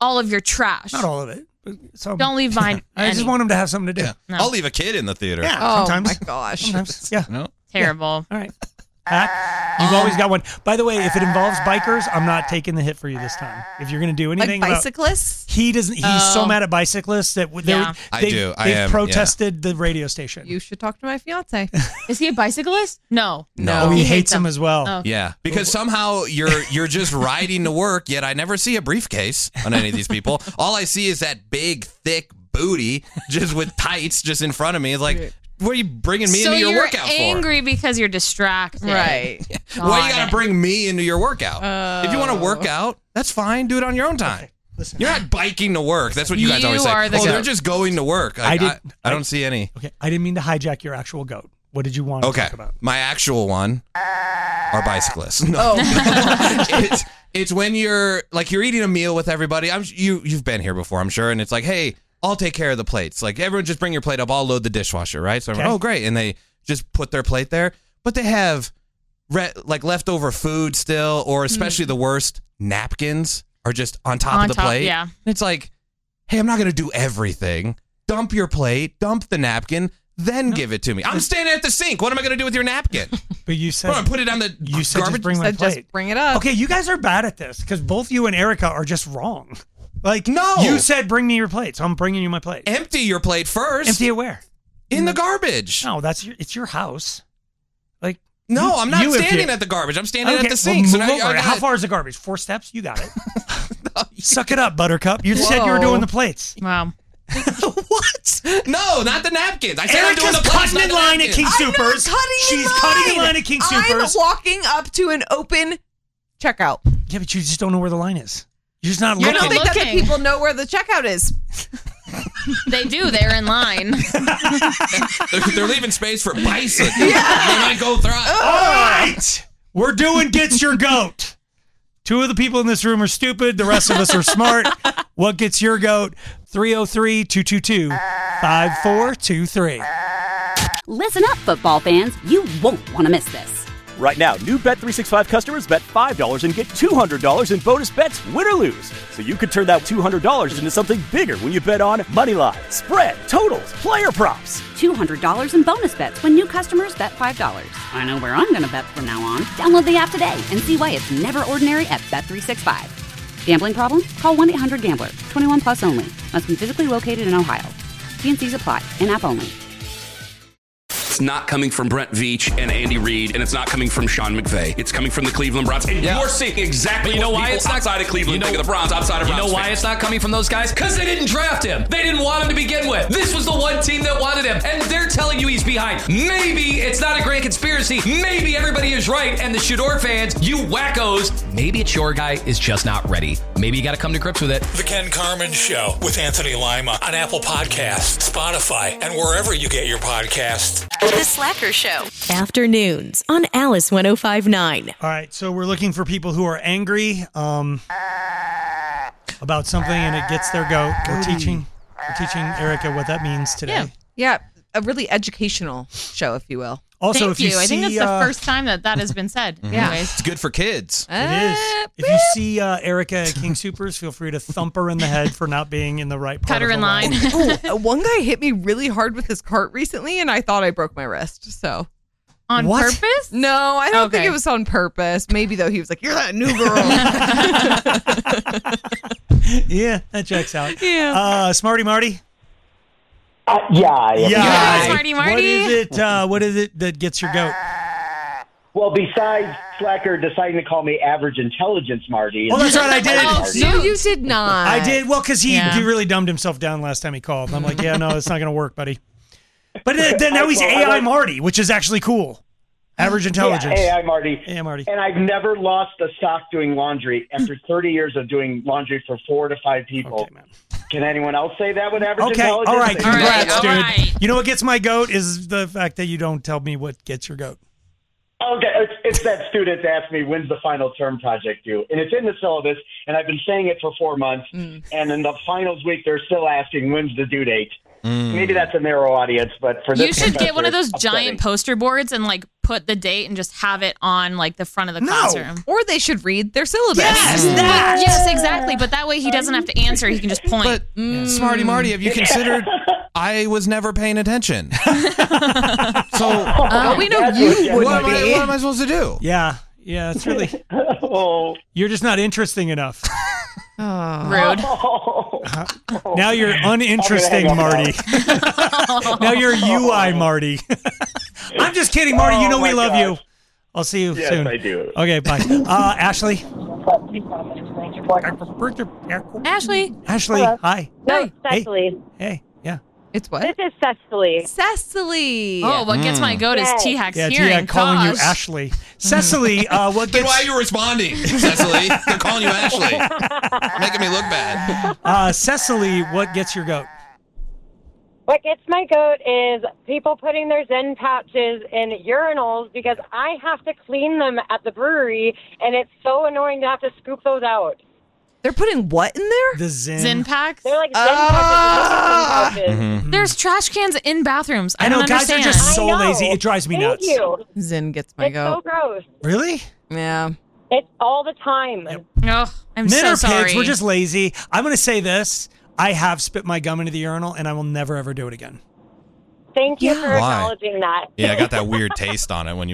all of your trash. Not all of it. But some. Don't leave behind. I just any. want them to have something to do. Yeah. No. I'll leave a kid in the theater. Yeah, Oh sometimes. my gosh. Sometimes. Yeah. No. Terrible. All right. Pat, you've always got one. By the way, if it involves bikers, I'm not taking the hit for you this time. If you're going to do Like anything about- bicyclists? he doesn't. He's Oh. so mad at bicyclists that they, Yeah. I they, do. I they've am, yeah. protested the radio station. You should talk to my fiance. Is he a bicyclist? No. No. oh, he, He hates hates them them. as well. Oh. Yeah, because somehow you're you're just riding to work, yet I never see a briefcase on any of these people. All I see is that big, thick booty just with tights just in front of me. It's like, what are you bringing me so into your you're workout angry because you're distracted. Right. for? Why you got to bring me into your workout? Oh. If you want to work out, that's fine. Do it on your own time. Listen. You're not biking to work. That's what you guys You always say. are the Oh, they're goat. just going to work. I I, did- I, I don't see any. Okay, I didn't mean to hijack your actual goat. What did you want to Okay, talk about? my actual one are bicyclists. No. Oh. it's it's when you're like you're eating a meal with everybody. I'm you you've been here before, I'm sure, and it's like, hey, I'll take care of the plates. Like everyone, just bring your plate up. I'll load the dishwasher, right? So I'm Okay. like, oh great, and they just put their plate there, but they have re- like leftover food still, or especially the worst, napkins are just on top On of the top, plate. yeah. It's like, hey, I'm not gonna do everything. Dump your plate, dump the napkin, then give it to me. I'm standing at the sink. What am I gonna do with your napkin? But you said What, am I put it on the you said garbage? just bring my Said plate. just bring it up. Okay, you guys are bad at this because both you and Erica are just wrong. Like, No. you said bring me your plate, so I'm bringing you my plate. Empty your plate first. Empty it where? in the garbage. No, that's your. It's your house. Like, No, you- I'm not you live standing here. at the garbage. I'm standing Okay, at the well, sink. move so now over. I gotta- How far is the garbage? Four steps. You got it. Suck it up, Buttercup. You said you were Whoa. doing the plates. Wow. What? No, not the napkins. I said I'm doing Erica's the plates, cutting not in the line at napkins. King I'm not Supers. cutting in She's line. cutting in line at King Supers. I'm walking up to an open checkout. Yeah, but you just don't know where the line is. You're just not I looking. don't think that the looking. people know where the checkout is. They do. They're in line. They're, they're leaving space for bicycles. They might go through. All right. We're doing Gets Your Goat. Two of the people in this room are stupid. The rest of us are smart. What gets your goat? three oh three, two two two, five four two three. Listen up, football fans. You won't want to miss this. Right now, new Bet three sixty-five customers bet five dollars and get two hundred dollars in bonus bets, win or lose. So you could turn that two hundred dollars into something bigger when you bet on money line, spread, totals, player props. two hundred dollars in bonus bets when new customers bet five dollars. I know where I'm going to bet from now on. Download the app today and see why it's never ordinary at Bet three sixty-five. Gambling problem? Call one eight hundred gambler. twenty-one plus only. Must be physically located in Ohio. T N Cs apply. In-app only. It's not coming from Brent Veach and Andy Reid, and it's not coming from Sean McVay. It's coming from the Cleveland Browns. And Yeah. you're seeing exactly But you know what why people it's not outside of Cleveland you know, think of the Browns, outside of You Browns know why fans. it's not coming from those guys? Because they didn't draft him. They didn't want him to begin with. This was the one team that wanted him, and they're telling you he's behind. Maybe it's not a grand conspiracy. Maybe everybody is right, and the Shador fans, you wackos, maybe it's your guy is just not ready. Maybe you got to come to grips with it. The Ken Carmen Show with Anthony Lima on Apple Podcasts, Spotify, and wherever you get your podcasts. The Slacker Show. Afternoons on Alice one oh five point nine. All right, so we're looking for people who are angry um, about something and it gets their goat. We're teaching, we're teaching Erica what that means today. Yeah. Yeah. A really educational show, if you will. Also, Thank if you, you. I think see, that's the uh, first time that that has been said. Yeah. Anyways. It's good for kids. It is. If you see uh, Erica at King Supers, feel free to thump her in the head for not being in the right part Cut her of in the line. Oh, uh, one guy hit me really hard with his cart recently, and I thought I broke my wrist. So On What? purpose? no, I don't Okay. think it was on purpose. Maybe though, he was like, "You're that new girl." Yeah, that checks out. Yeah. Uh, Smarty Marty? Uh, yeah, I am. Yeah. Smarty Marty. What is it? Uh, what is it that gets your goat? Well, besides Slacker deciding to call me average intelligence, Marty. Oh, that's right, I did. Oh, No, you did not. I did. Well, because he, Yeah. he really dumbed himself down last time he called. And I'm like, yeah, no, it's not going to work, buddy. But then, then now he's Well, I A I like- Marty, which is actually cool. Average intelligence. Yeah, hey, I'm Marty. Yeah, Marty. And I've never lost a sock doing laundry after thirty years of doing laundry for four to five people. Okay, man. Can anyone else say that with average Okay, intelligence? all right, All right, congrats, all dude. right. You know what gets my goat is the fact that you don't tell me what gets your goat. Okay, it's, it's that student that asked me, when's the final term project due? And it's in the syllabus, and I've been saying it for four months, Mm. and in the finals week, they're still asking, when's the due date? Maybe that's a narrow audience, but for this You should get one of professor, those it's upsetting. giant poster boards and like put the date and just have it on like the front of the No. classroom. Or they should read their syllabus. Yes, Mm. that. Yes, exactly. But that way he doesn't have to answer. He can just point. But Smarty Marty, have you considered I was never paying attention? So Uh, we know you what wouldn't am, I, be. what am I supposed to do? Yeah, yeah, it's really. Oh. You're just not interesting enough. Rude. Now you're uninteresting, I'm gonna Marty. Now you're U I, Marty. I'm just kidding, Marty. You Oh, know we my love gosh. you. I'll see you Yes, soon. I do. Okay, bye. Uh, Ashley. Ashley. Ashley, Hello. hi. No, Hey. Cecily. Hey, yeah. It's what? This is Cecily. Cecily. Oh, what gets my goat Yes. is T-Hack's Yeah, hearing. Tia calling you Gosh. Ashley. Cecily, uh, what Then gets... why are you responding, Cecily? They're calling you Ashley. Making me look bad. Uh, Cecily, what gets your goat? What gets my goat is people putting their Zen pouches in urinals because I have to clean them at the brewery, and it's so annoying to have to scoop those out. They're putting what in there? The Zen. Zen packs? They're like Zen Ah! pouches. Zen pouches. There's trash cans in bathrooms. I, I know, don't guys understand. are just so I know. lazy. It drives me Thank nuts. you. Zen gets my It's goat. so gross. Really? Yeah. It's all the time. Oh, I'm Men so are sorry. pigs. We're just lazy. I'm going to say this. I have spit my gum into the urinal, and I will never, ever do it again. Thank you for Why? acknowledging that. Yeah, I got that weird taste on it when you.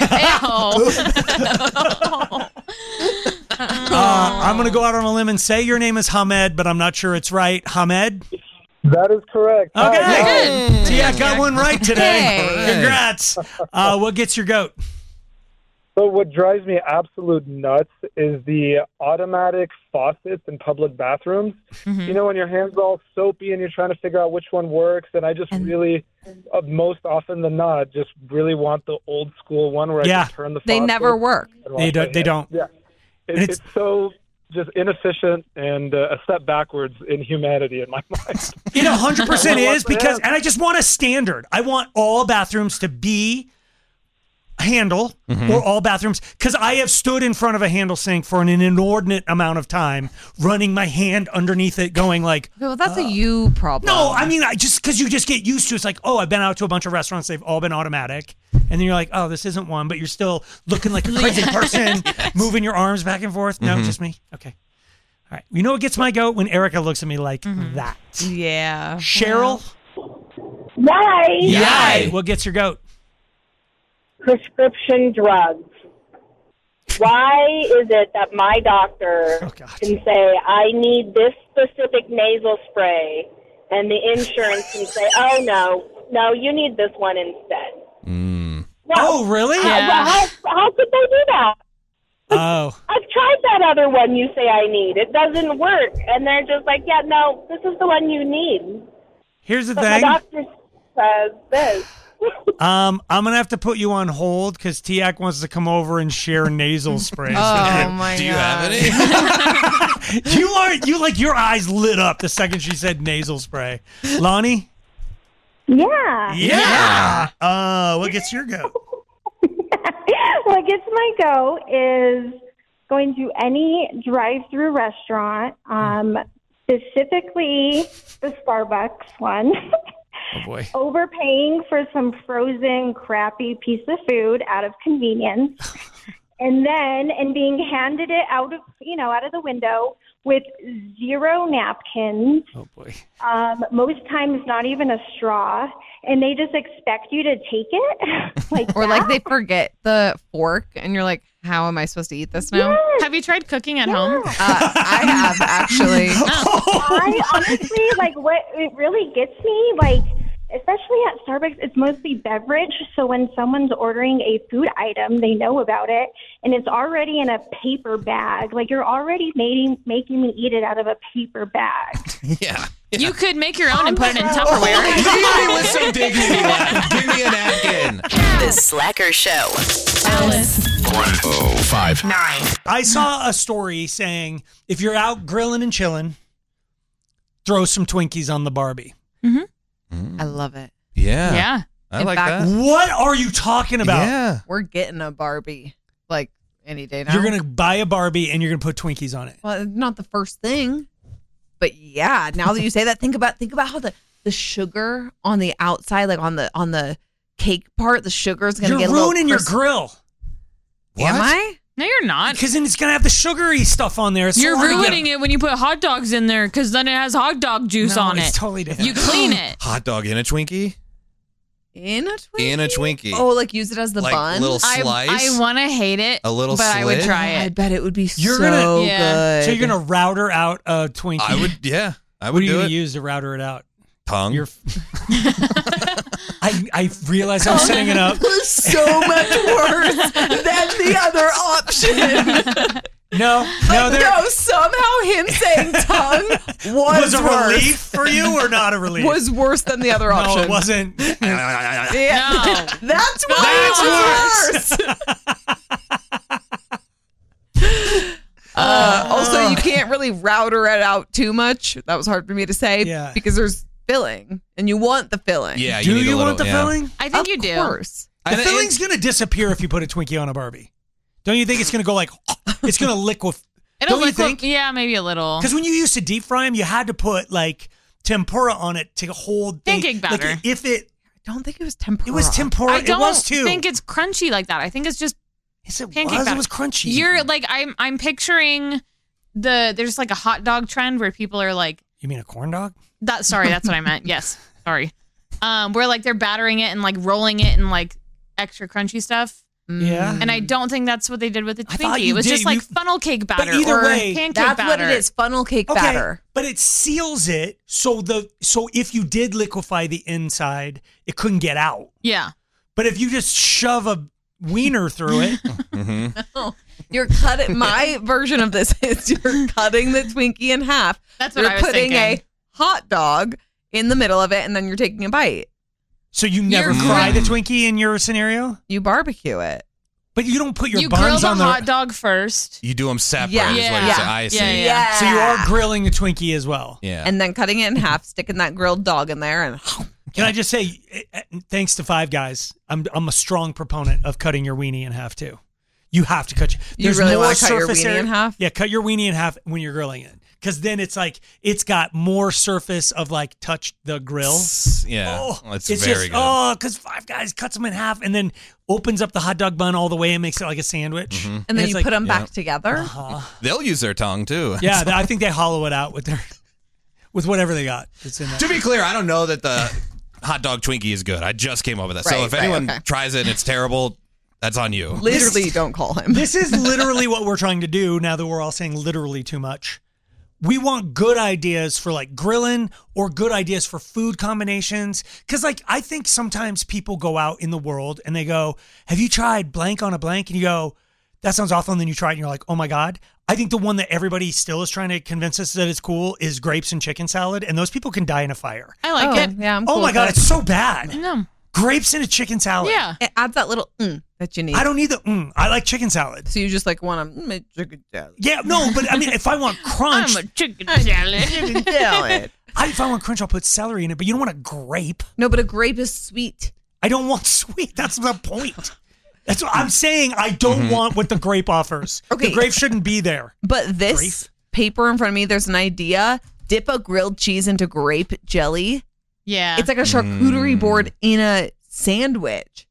Uh, I'm going to go out on a limb and say your name is Hamed, but I'm not sure it's right. Hamed? That is correct. Okay. See, I got one right today. Hey. Congrats. Uh, what gets your goat? So what drives me absolute nuts is the automatic faucets in public bathrooms. You know, when your hands are all soapy and you're trying to figure out which one works. And I just really, uh, most often than not, just really want the old school one where Yeah. I can turn the They faucet never work. and wash They my don't- they hands. don't. Yeah. It, And it's, it's- so just inefficient and uh, a step backwards in humanity in my mind. It one hundred percent What is the because, heck? and I just want a standard. I want all bathrooms to be a handle or all bathrooms because I have stood in front of a handle sink for an inordinate amount of time, running my hand underneath it, going like, Well, that's a you problem. no, I mean, I just because you just get used to it. It's like, oh, I've been out to a bunch of restaurants, they've all been automatic. And then you're like, oh, this isn't one, but you're still looking like a crazy person, moving your arms back and forth. No, just me. Okay. All right. You know what gets my goat? When Erica looks at me like that. Yeah. Cheryl? Yay! Yay! What gets your goat? Prescription drugs. Why is it that my doctor Oh, God. can say, I need this specific nasal spray, and the insurance can say, oh, no, no, you need this one instead? Mm. No. Oh, really? How, Yeah. how, how could they do that? Oh. I've tried that other one you say I need. It doesn't work. And they're just like, yeah, no, this is the one you need. Here's the But my thing. doctor says this. Um, I'm gonna have to put you on hold because Tiak wants to come over and share nasal sprays. Oh my Do you God. have any? you are you like your eyes lit up the second she said nasal spray. Lonnie? Yeah. Yeah. Uh, what gets your goat? What gets my go is going to any drive-through restaurant, um, specifically the Starbucks one. Oh boy. Overpaying for some frozen, crappy piece of food out of convenience, and then and being handed it out of you know out of the window with zero napkins. Oh boy. Um, most times, not even a straw, and they just expect you to take it. like Or that. like they forget the fork, and you're like, how am I supposed to eat this now? Yes. Have you tried cooking at home? Uh, I have actually. I honestly like what it really gets me like. Especially at Starbucks, it's mostly beverage. So when someone's ordering a food item, they know about it, and it's already in a paper bag. Like you're already making making me eat it out of a paper bag. Yeah. You could make your own and put it in Tupperware. Give me with some dignity left. Give me a napkin. The Slacker Show. Alice. one oh five Nine. I saw a story saying if you're out grilling and chilling, throw some Twinkies on the Barbie. I love it. Yeah. Yeah. I In like fact, that. What are you talking about? Yeah. We're getting a Barbie like any day now. You're gonna buy a Barbie and you're gonna put Twinkies on it. Well, not the first thing, but yeah. Now that you say that, think about think about how the the sugar on the outside, like on the on the cake part, the sugar's going to You're get a little ruining your crisp. grill. Am I? No, you're not. Because then it's going to have the sugary stuff on there. It's You're so hard to get- ruining it when you put hot dogs in there because then it has hot dog juice No, on it's it. totally different. You clean it. Hot dog in a Twinkie? In a Twinkie? In a Twinkie. Oh, like use it as the Like bun? little I, slice? I want to hate it, A little but I would slit? try I it. bet it would be You're so gonna, Yeah. good. So you're going to router out a Twinkie. I would, yeah. I What would are you do going it. to use to router it out? Tongue. Your I, I realize I'm setting it up. was so much worse than the other option. No, no, there no, somehow him saying tongue was, was a worse. relief for you or not a relief? Was worse than the other option. No, it wasn't. Yeah. No. That's why That's it was worse. uh, also, you can't really router it out too much. That was hard for me to say Yeah. because there's filling, and you want the filling. Yeah, Do you need you a little, want the yeah. filling? I think of you do. course. The I- filling's going to disappear if you put a Twinkie on a Barbie. Don't you think it's going to go like, it's going to liquid? It'll Don't you look like- think? yeah, maybe a little. Because when you used to deep fry them, you had to put like tempura on it to hold thing- Pancake like, batter. if it, I don't think it was tempura. it was tempura, I it don't was too. think it's crunchy like that. I think it's just Yes, it pancake was. batter. It was crunchy. You're like I'm. I'm picturing the there's like a hot dog trend where people are like You mean a corn dog? that. Sorry, that's what I meant. Yes, sorry. Um, where like they're battering it and like rolling it and like extra crunchy stuff. Yeah. And I don't think that's what they did with the I thought Twinkie. you It was did- just like you- funnel cake But batter either or way, pancake That's batter. what it is. Funnel cake Okay, batter. but it seals it so the so if you did liquefy the inside, it couldn't get out. Yeah. But if you just shove a wiener through it, Mm-hmm. No, you're cutting. My version of this is you're cutting the Twinkie in half. That's what you're I was putting thinking. a hot dog in the middle of it, and then you're taking a bite. so you never You're fry the grill- Twinkie in your scenario, You barbecue it. but you don't put your You grill buns the on the. hot dog first. You do them separate Yeah. is what Yeah. you say. I see. Yeah, yeah. Yeah. So you are grilling the Twinkie as well. Yeah. And then cutting it in half, sticking that grilled dog in there, and Can I just say, eh, eh, thanks to Five Guys, I'm I'm a strong proponent of cutting your weenie in half too. You have to cut. You there's really more wanna cut your surface weenie area- in half? Yeah, cut your weenie in half when you're grilling it, because then it's like it's got more surface of like touch the grill. Yeah. Oh, it's, it's very just good. oh, because Five Guys cuts them in half and then opens up the hot dog bun all the way and makes it like a sandwich. Mm-hmm. and then it's you like- put them yeah. back together. Uh-huh. They'll use their tongue too. Yeah, I think they hollow it out with their with whatever they got. That's in there. To be clear, I don't know that the hot dog Twinkie is good. I just came up with that. so Right, if right, anyone okay. tries it and it's terrible, that's on you. Literally, don't call him. This is literally what we're trying to do now that we're all saying literally too much. We want good ideas for like grilling or good ideas for food combinations. Cause like I think sometimes people go out in the world and they go, have you tried blank on a blank? And you go, that sounds awful. And then you try it and you're like, oh my God. I think the one that everybody still is trying to convince us that it's cool is grapes and chicken salad. And those people can die in a fire. I like Oh, it. yeah, I'm Oh cool my with God, that. it's so bad. No. Grapes in a chicken salad. Yeah. It adds that little mm that you need. I don't need the, mm, I like chicken salad. So you just like want to make chicken salad. Yeah, no, but I mean, if I want crunch, I'm a chicken salad. Chicken salad. I, if I want crunch, I'll put celery in it, but you don't want a grape. No, but a grape is sweet. I don't want sweet. That's the point. That's what I'm saying. I don't want what the grape offers. Okay. The grape shouldn't be there. But this Grape? paper in front of me, there's an idea. Dip a grilled cheese into grape jelly. Yeah. It's like a charcuterie Mm. board in a sandwich.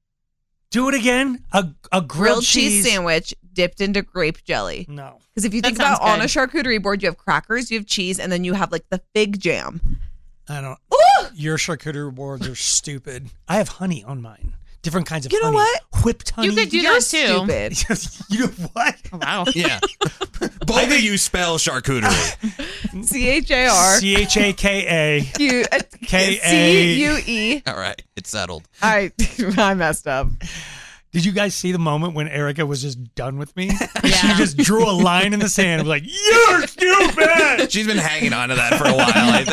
Do it again. A a grilled, Grilled cheese sandwich dipped into grape jelly. No. Because if you That think about sounds on a charcuterie board, you have crackers, you have cheese, and then you have like the fig jam. I don't. Ooh! Your charcuterie boards are stupid. I have honey on mine. Different kinds of You know honey. what? Whipped honey. You could do You're that too. stupid. You know what? Wow. Yeah. Both of you spell charcuterie. C H A R C H A K A. Q K A. C U E. All right. It's settled. I I messed up. Did you guys see the moment when Erica was just done with me? Yeah. She just drew a line in the sand and was like, "You're stupid." She's been hanging on to that for a while, I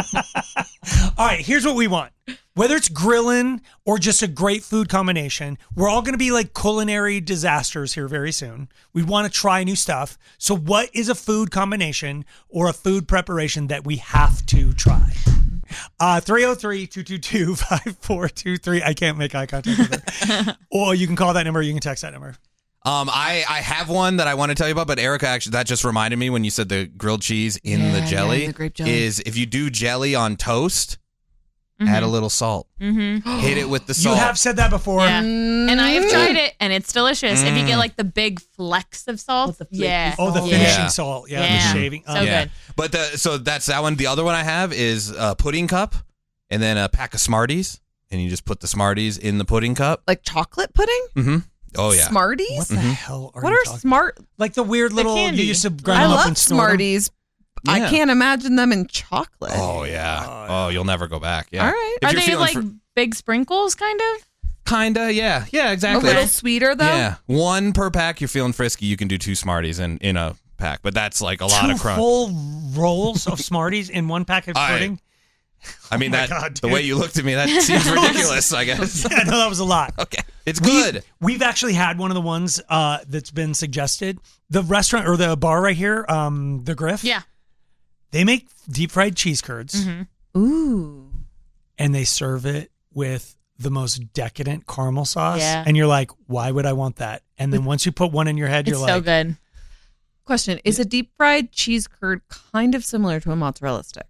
think. All right, here's what we want. Whether it's grilling or just a great food combination, we're all going to be like culinary disasters here very soon. We want to try new stuff. So what is a food combination or a food preparation that we have to try? Uh, three oh three, two two two, five four two three. I can't make eye contact with her. Or you can call that number. You can text that number. Um, I, I have one that I want to tell you about, but Erica, actually, that just reminded me when you said the grilled cheese in Yeah, the yeah, jelly, the grape jelly. is if you do jelly on toast, Add a little salt. Mm-hmm. Hit it with the You salt. have said that before. Yeah. And I have tried it, and it's delicious. If you get Mm. like the big flecks of salt, yeah. Oh, the Yeah. finishing salt. Yeah, Yeah. the shaving. So Oh. yeah. good. But the so that's that one. The other one I have is a pudding cup, and then a pack of Smarties, and you just put the Smarties in the pudding cup. Like chocolate pudding? Mm-hmm. Oh yeah. Smarties? What the Mhm. hell are What you are talking smart? Like the weird little, you candy. used to grind I them up love and snort 'em? Smarties. I Yeah. can't imagine them in chocolate. Oh yeah. Oh, you'll never go back. Yeah. All right. If Are you're they feeling like fr- big sprinkles, kind of? kinda? Yeah. Yeah. A Exactly. little sweeter though. Yeah. One per pack. You're feeling frisky. You can do two Smarties in in a pack, but that's like a lot Two of crunch. full rolls of Smarties in one pack of I- pudding. I mean Oh my that God, the way dude. you looked at me, that seems ridiculous. I guess. Yeah, no, that was a lot. Okay, it's We- good. We've actually had one of the ones uh, that's been suggested. The restaurant or the bar right here, um, the Griff. Yeah. They make deep fried cheese curds. Mm-hmm. Ooh. And they serve it with the most decadent caramel sauce. Yeah. And you're like, why would I want that? And then once you put one in your head, It's you're so like, good. Question: is a deep fried cheese curd kind of similar to a mozzarella stick?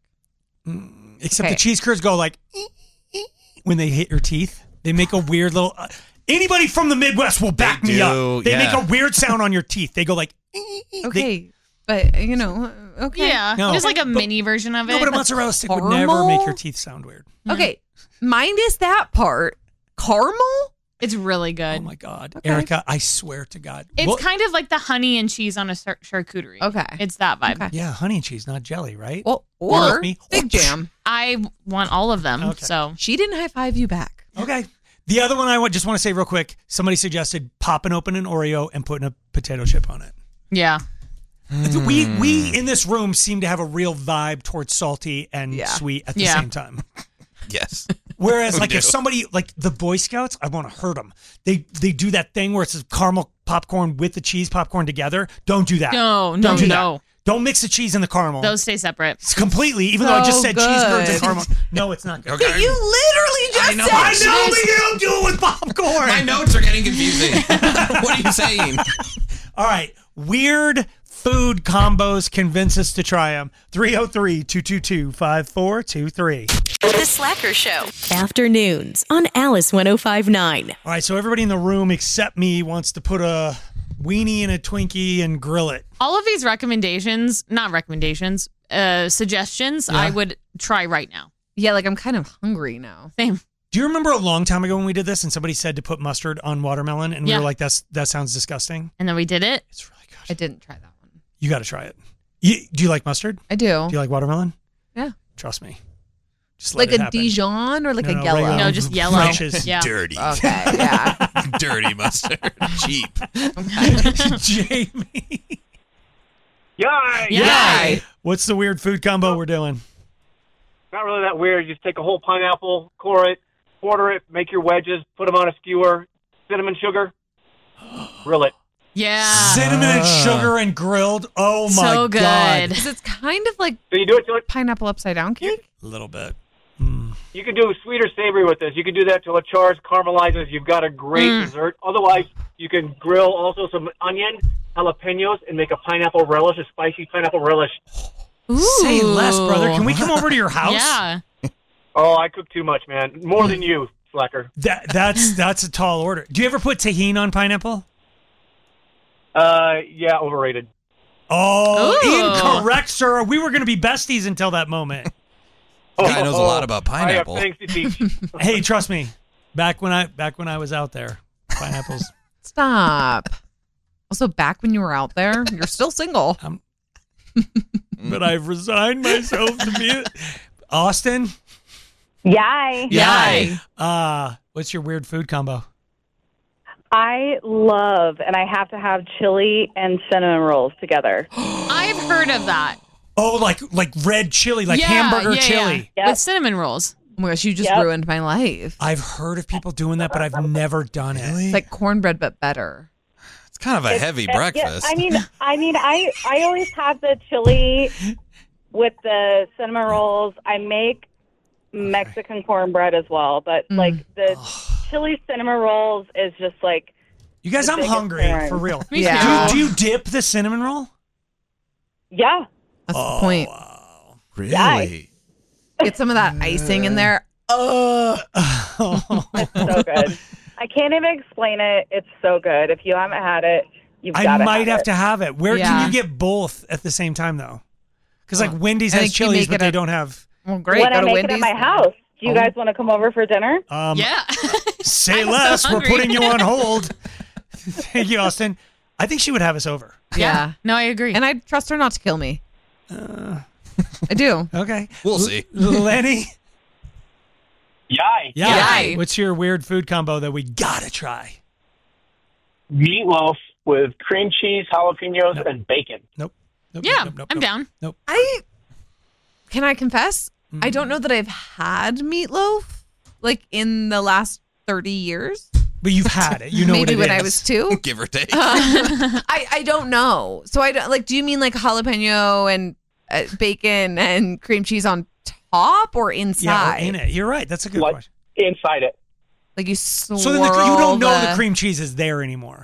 except Okay. the cheese curds go like when they hit your teeth. They make a weird little. Uh, anybody from the Midwest will back They me do, up. They yeah. make a weird sound on your teeth. They go like. Okay, but you know, okay. Yeah. No. Just like a But- mini version of it. No, but a mozzarella stick would never Caramel? make your teeth sound weird. Okay, mind is that part caramel? It's really good. Oh my God, Erica! I swear to God, It's What- kind of like the honey and cheese on a char- charcuterie. Okay. It's that vibe. Okay. yeah, honey and cheese, not jelly, right? Well, You're or with me? Big Jam. I want all of them. Okay. So She didn't high five you back. Okay. The other one I would just want to say real quick. Somebody suggested popping open an Oreo and putting a potato chip on it. yeah. We we in this room seem to have a real vibe towards salty and Yeah. sweet at the Yeah. same time. Yes. Whereas, We like, do. if somebody like the Boy Scouts, I want to hurt them. They they do that thing where it's caramel popcorn with the cheese popcorn together. Don't do that. No, no, Don't do no. that. Don't mix the cheese and the caramel. Those stay separate. It's completely. Even though I just So said cheese curds and good. caramel. No, it's not good. Okay. You literally just I know. said I know, but you don't do it with popcorn. My notes are getting confusing. What are you saying? All right. Weird food combos convince us to try them. three oh three, two two two, five four two three. The Slacker Show. Afternoons on Alice one oh five point nine. All right. So everybody in the room except me wants to put a weenie in a Twinkie and grill it. All of these recommendations, not recommendations, uh, suggestions, Yeah. I would try right now. Yeah, like I'm kind of hungry now. Same. Do you remember a long time ago when we did this and somebody said to put mustard on watermelon and we Yeah. were like, "That's that sounds disgusting." And then we did it. It's really good. I didn't try that one. You got to try it. You, do you like mustard? I do. Do you like watermelon? Yeah. Trust me. Just let Like it a happen. Dijon or like No, a no, yellow? regular No, just yellow. French's. Yeah. Dirty. Okay, yeah. Dirty mustard. Cheap. Jamie. Yay! Yay. What's the weird food combo we're doing? Not really that weird. You just take a whole pineapple, core it, quarter it, make your wedges, put them on a skewer, cinnamon sugar, grill it. Yeah. Cinnamon and sugar and grilled. Oh my So good. God. Because it's kind of like So you do it till it, pineapple upside down cake. A little bit. you can do sweet or savory with this. You can do that till it chars, caramelizes. You've got a great Mm. dessert. Otherwise, you can grill also some onion, jalapenos, and make a pineapple relish, a spicy pineapple relish. Say less, brother. Can we come over to your house? Yeah. Oh, I cook too much, man. More than you, Slacker. That that's that's a tall order. Do you ever put tahini on pineapple? Uh, yeah, overrated. Oh, Ooh. incorrect, sir. We were going to be besties until that moment. Guy knows a lot about I have pineapple. things to teach. Hey, trust me. Back when I back when I was out there, pineapples. Stop. Also, back when you were out there, you're still single. Um, but I've resigned myself to be it. Austin. Yay. Yay. Uh, what's your weird food combo? I love, and I have to have chili and cinnamon rolls together. I've heard of that. Oh, like like red chili, like Yeah, hamburger yeah, chili. yeah. Yep. With cinnamon rolls. Oh my gosh, you just Yep. ruined my life. I've heard of people doing that, but I've never done it. It's like cornbread, but better. It's kind of a It's- heavy uh, yeah, breakfast. I mean, I mean, I I always have the chili with the cinnamon rolls. I make Mexican cornbread as well, but Mm. like the chili cinnamon rolls is just like. You guys, the I'm biggest hungry fan. for real. Me Yeah. Do, do you dip the cinnamon roll? Yeah. That's Oh, the point. really? Yay. Get some of that icing in there. Uh, It's so good. I can't even explain it. It's so good. If you haven't had it, you've got I to might have, have it. to have it. Where Yeah. can you get both at the same time, though? Because like Wendy's I has think you Chili's, make but it they a- don't have. Well, great. When Go I to make Wendy's. it at my house. Do you Oh. guys want to come over for dinner? Um, Yeah. Say I'm so less. We're hungry. putting you on hold. Thank you, Austin. I think she would have us over. Yeah. No, I agree. And I trust her not to kill me. Uh, I do. Okay. We'll see. Lenny. Yay. Yeah. Yay. What's your weird food combo that we gotta try? Meatloaf with cream cheese, jalapenos, Nope. and bacon. Nope. nope yeah, nope, nope, I'm nope. down. Nope. I can I confess? Mm-hmm. I don't know that I've had meatloaf like in the last thirty years. But you've had it. You know Maybe what it when is. I was two. Give or take. I I don't know. So I don't like. Do you mean like jalapeno and uh, bacon and cream cheese on top or inside? Yeah, or in it. You're right. That's a good What? question. Inside it. Like you swirl. So then the, you don't know the the cream cheese is there anymore.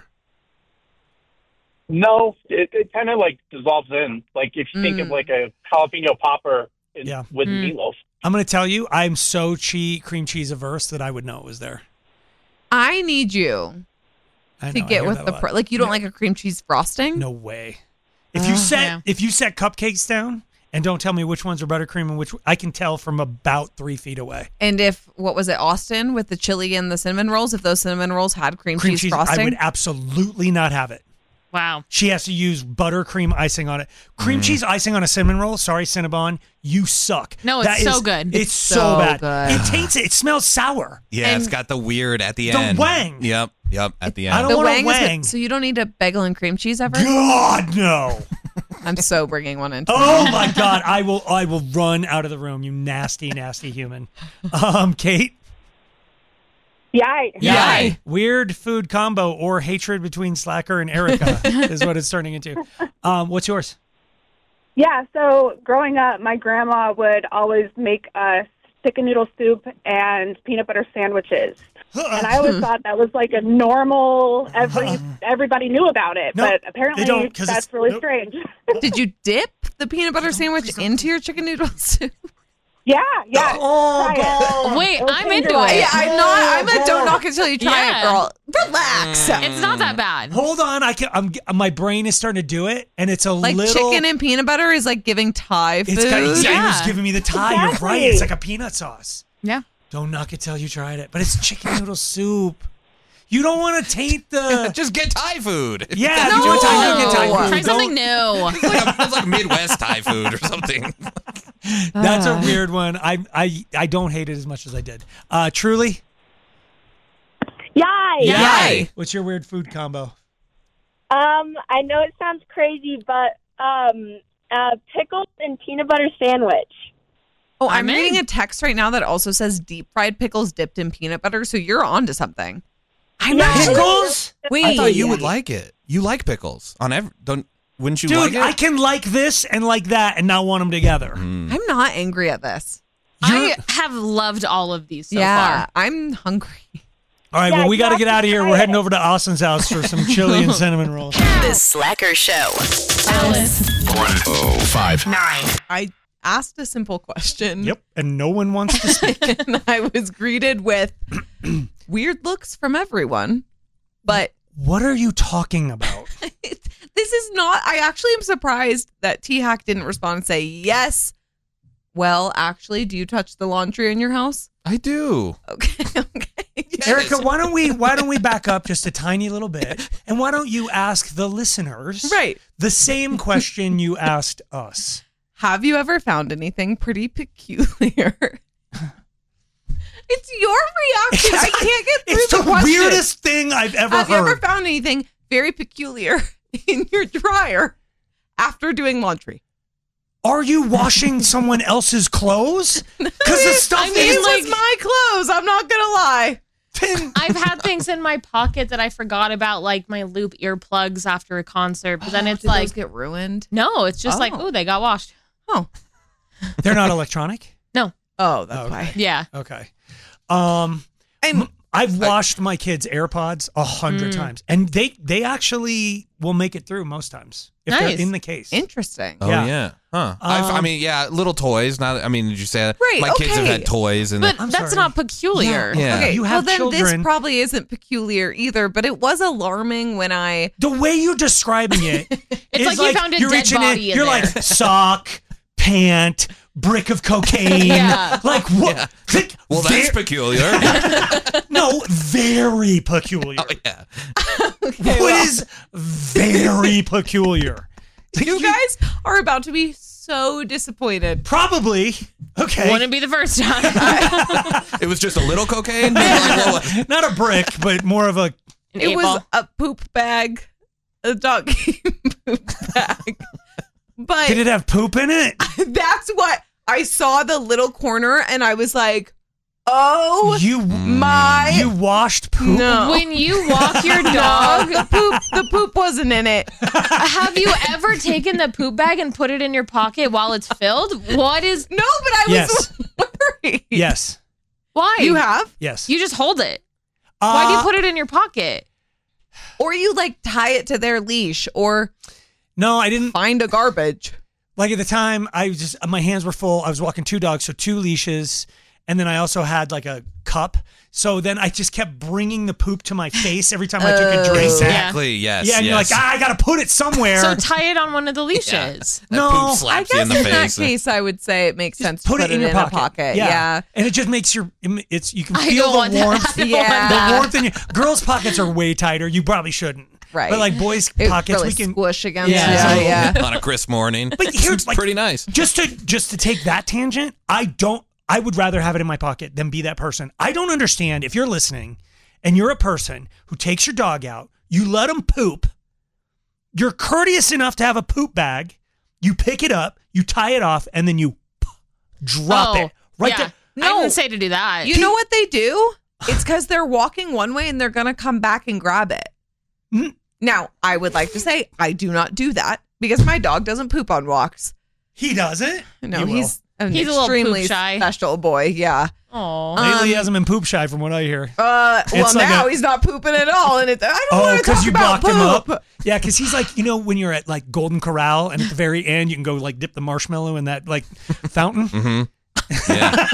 No, it, it kind of like dissolves in. Like if you think of Mm. like a jalapeno popper in, Yeah. with Mm. meatloaf. I'm going to tell you, I'm so cheese cream cheese averse that I would know it was there. I need you I to know, I get hear with that the a lot. pro- like. You don't Yeah. like a cream cheese frosting? No way. If you Oh, set yeah. if you set cupcakes down and don't tell me which ones are buttercream and which I can tell from about three feet away. And if what was it, Austin with the chili and the cinnamon rolls? If those cinnamon rolls had cream, Cream cheese, cheese, frosting, I would absolutely not have it. Wow. She has to use buttercream icing on it. Cream cheese icing on a cinnamon roll. Sorry, Cinnabon, you suck. No, it's That so is- good. It's It's so, so bad. good. It taints it. It smells sour. Yeah, it's got the weird at the The end. wang. Yep, yep, at the end. I don't the want a wang, is wang. good. So you don't need a bagel and cream cheese ever? God no. I'm so bringing one in. Oh my God! I will. I will run out of the room. You nasty, nasty human. Um, Kate. Yay. Yay. Weird food combo or hatred between Slacker and Erica is what it's turning into. Um, what's yours? Yeah, so growing up, my grandma would always make us chicken noodle soup and peanut butter sandwiches. And I always thought that was like a normal, every everybody knew about it. Nope, but they apparently don't, 'cause that's it's- really nope. strange. Did you dip the peanut butter sandwich into your chicken noodle soup? Yeah, yeah. Oh, Try it. Wait, It'll I'm change into your life. it. Yeah, I'm not. I'm a don't knock until you try Yeah. it, girl. Relax. It's not that bad. Hold on. I can. I'm. My brain is starting to do it, and it's a Like little. chicken and peanut butter is like giving Thai food. It's got. Yeah, it was Yeah. giving me the tie. You're Exactly. right. It's like a peanut sauce. Yeah. Don't knock it till you tried it. But it's chicken noodle soup. You don't want to taint the. Just get Thai food. Yeah, No. you want Thai, you get Thai food. Try something Don't- new. It's like, it's like Midwest Thai food or something. That's a weird one. I I I don't hate it as much as I did. Uh, Truly. Yay! Yay. What's your weird food combo? Um, I know it sounds crazy, but um, uh, pickles and peanut butter sandwich. Oh, I'm, I'm in. reading a text right now that also says deep fried pickles dipped in peanut butter. So you're onto something. I'm Yeah. actually. Pickles? Wait, I thought you would like it. You like pickles on every. Don't wouldn't you Dude, like it? I can like this and like that and not want them together. Mm. I'm not angry at this. I have loved all of these so yeah, far. I'm hungry. All right, Yeah, well, we you got to have get to out of here. try We're it. heading over to Austin's house for some chili and cinnamon rolls. The Slacker Show. Alice. one oh five Nine. I asked a simple question. Yep, and no one wants to speak. And I was greeted with weird looks from everyone. But What are you talking about? this is not, I actually am surprised that T-Hack didn't respond and say, yes. Well, actually, do you touch the laundry in your house? I do. Okay, okay. Erica, why don't we why don't we back up just a tiny little bit, and why don't you ask the listeners Right. the same question you asked us? Have you ever found anything pretty peculiar? It's your reaction. I can't get through It's the, the question. weirdest thing I've ever Have you ever heard. found anything very peculiar in your dryer after doing laundry? Are you washing someone else's clothes? Because the stuff I mean, These is like- was my clothes. I'm not gonna lie. I've had things in my pocket that I forgot about, like my loop earplugs after a concert. But then it's Did those like, get ruined? no, it's just like, Oh. oh, they got washed. Oh, they're not electronic. No. oh, that's Okay. why. Yeah. Okay. Um, I'm I've washed my kids' AirPods a hundred Mm. times, and they they actually will make it through most times if Nice. they're in the case. Interesting. Oh yeah, huh? I've, I Um, mean, yeah, little toys. Not. I mean, did you say that? Right, My kids have okay. had toys, and But then- that's not peculiar. Yeah. Okay, You well have then this children. probably isn't peculiar either, but it was alarming when I The way you're describing it, It's is like you found a you're dead reaching body in You're there. like sock, pant, brick of cocaine. Yeah. Like what? Like, well, that's ver- peculiar. No, very peculiar. Oh yeah. What is very peculiar? you guys are about to be so disappointed. Probably. Okay. Wouldn't be the first time. It was just a little cocaine. Like, what was- Not a brick, but more of a. An It eight was ball. a poop bag, a dog poop bag. But Did it have poop in it? that's what I saw the little corner, and I was like, "Oh You my!" you washed poop. No. When you walk your dog, the poop, the poop wasn't in it. have you ever taken the poop bag and put it in your pocket while it's filled? What is? No, but I Yes. was worried. Yes. Why? You have, Yes. You just hold it. Why do you Uh, put it in your pocket? or you like tie it to their leash, or No, I didn't. find a garbage. Like at the time, I was just my hands were full. I was walking two dogs, so two leashes, and then I also had like a cup. So then I just kept bringing the poop to my face every time I took a drink. Exactly. Yes. Yeah, and you're yes. like, ah, I gotta put it somewhere. So tie it on one of the leashes. That No, poop I slaps you guess in in, the that face. case, I would say it makes sense to put it in your a pocket. pocket. Yeah. and it just makes your it's you can I feel don't the want that. warmth. I don't Yeah. want The that. warmth in your girls' pockets are way tighter. You probably shouldn't. Right. But like boys' It pockets, really we can squish against. Yeah. Yeah, yeah. on a crisp morning. But here's it's like pretty nice. just to just to take that tangent, I don't I would rather have it in my pocket than be that person. I don't understand if you're listening and you're a person who takes your dog out, you let them poop, you're courteous enough to have a poop bag, you pick it up, you tie it off, and then you drop Oh, it right yeah. there. I No. didn't say to do that. You know what they do? It's because they're walking one way and they're going to come back and grab it. Mm. Now, I would like to say I do not do that because my dog doesn't poop on walks. He doesn't. No, He will. he's an He's a little extremely poop shy. special boy. Yeah. Oh. Lately, he Um, hasn't been poop shy from what I hear. Uh, well, It's like now a- he's not pooping at all, and it's I don't Oh, want to because talk you about blocked him poop. up. Yeah, because he's like, you know, when you're at like Golden Corral and at the very end, you can go like dip the marshmallow in that like fountain. Mm-hmm. Yeah.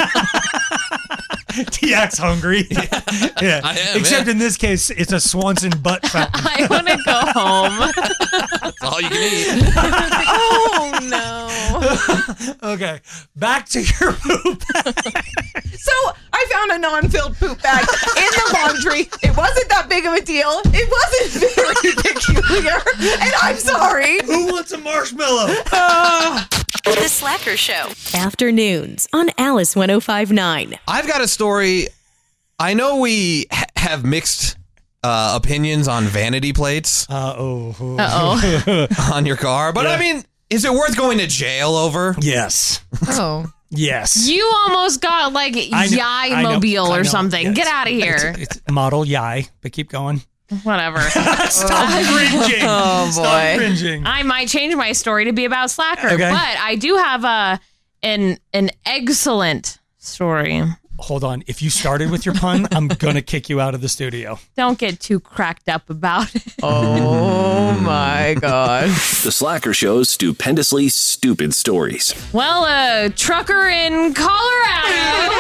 T X hungry. Yeah. I am, Except yeah. in this case, it's a Swanson butt fountain. I want to go home. That's all you can eat. Oh no! Okay, back to your poop. So I found a non-filled poop bag in the laundry. It wasn't that big of a deal. It wasn't very peculiar, and I'm sorry. Who wants a marshmallow? Uh, The Slacker Show. Afternoons on Alice one oh five point nine. I've got a story. I know we ha- have mixed uh, opinions on vanity plates Uh oh. Uh-oh. on your car, but Yeah. I mean, is it worth going to jail over? Yes. oh. Yes. You almost got like I know- I Yai know- Mobile I or know. something. Yeah, Get it's- out of here. It's, it's model Yai, but keep going. Whatever. Stop cringing. Oh, boy. Stop cringing. I might change my story to be about Slacker, Okay. but I do have a an an excellent story. Hold on. If you started with your pun, I'm gonna kick you out of the studio. Don't get too cracked up about it. Oh my god. The Slacker Show's stupendously stupid stories. Well, a trucker in Colorado.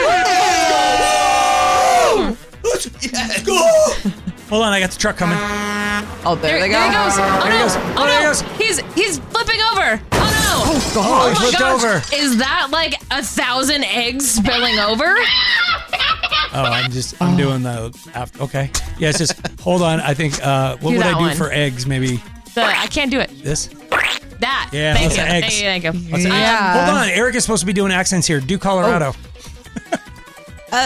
Yes. Go. Hold on, I got the truck coming. Oh, there, There, they go. there he goes. Oh, There he no. goes. Oh, Oh, there he no. goes. He's he's flipping over. Oh no. Oh, God, he my flipped gosh. over. Is that like a thousand eggs spilling over? Oh, I'm just I'm doing the after. Okay. Yeah, it's just hold on. I think uh, what Do would I that do one. for eggs? Maybe The, I can't do it. this. That. Yeah, Thank lots you. of eggs. Thank you. Thank you. What's that? Yeah. Hold on. Eric is supposed to be doing accents here. Do Colorado. Uh,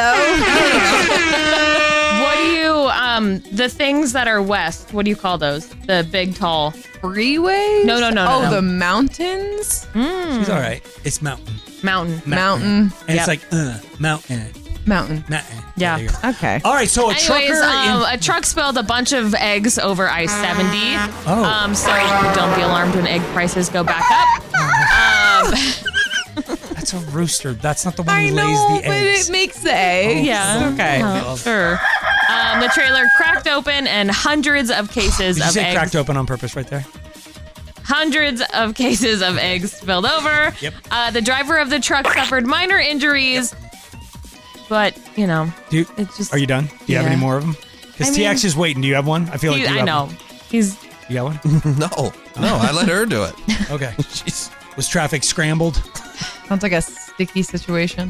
hello. What do you um the things that are west? What do you call those? The big tall Freeways? No, no, no, no, Oh, no. the mountains? Mm. She's all right. It's mountain. Mountain. Mountain. And Yep. it's like uh, mountain. Mountain. Mountain. Yeah. There you go. Okay. All right. So a Anyways, trucker. um, in, a truck spilled a bunch of eggs over I seventy. Oh. Um, so don't be alarmed when egg prices go back up. Um, that's That's a rooster. That's not the one I who know, lays the but eggs. it makes the eggs. Yeah. Okay. Uh, sure. Um, the trailer cracked open and hundreds of cases Did you of say eggs. cracked open on purpose right there? Hundreds of cases of eggs spilled over. Yep. Uh, the driver of the truck suffered minor injuries, but you know, Do you, it's just. are you done? Do you have yeah. any more of them? Because I T X mean- is waiting. Do you have one? I feel like He- you I have know. one. He's. You got one? No, no, I let her do it. Okay. Was traffic scrambled? Sounds like a sticky situation.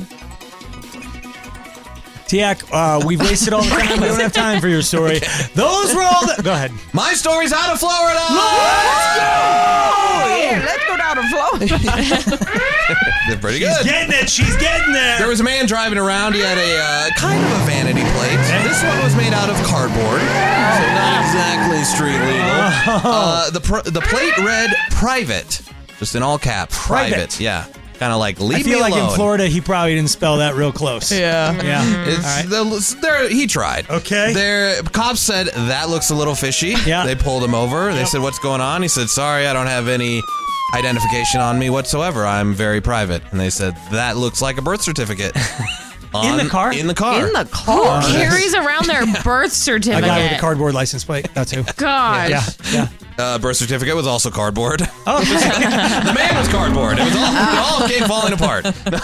Tiak, uh, we've wasted all the time. We don't have time for your story. Those were all the. Go ahead. My story's out of Florida. Let's go! Oh, yeah, let's go down to Florida. They're pretty She's good. getting it. She's getting there. There was a man driving around. He had a uh, kind of a vanity plate. This one was made out of cardboard, so not exactly street legal. Uh, the pr- the plate read "private," just in all caps. Private. Private. Yeah. Kind of like leave I feel me like alone. in Florida, he probably didn't spell that real close. Yeah. Yeah. It's All right. the, there. He tried. Okay. Their cops said that looks a little fishy. Yeah. They pulled him over. They Yep. said, "What's going on?" He said, "Sorry, I don't have any identification on me whatsoever. I'm very private." And they said, "That looks like a birth certificate." In the On- car? In the car. In the car. Who carries around their birth A certificate? guy with a cardboard license plate. That too. Gosh. Yeah. Yeah. Uh, birth certificate was also cardboard. Oh, The man was cardboard. It was all, it all came falling apart.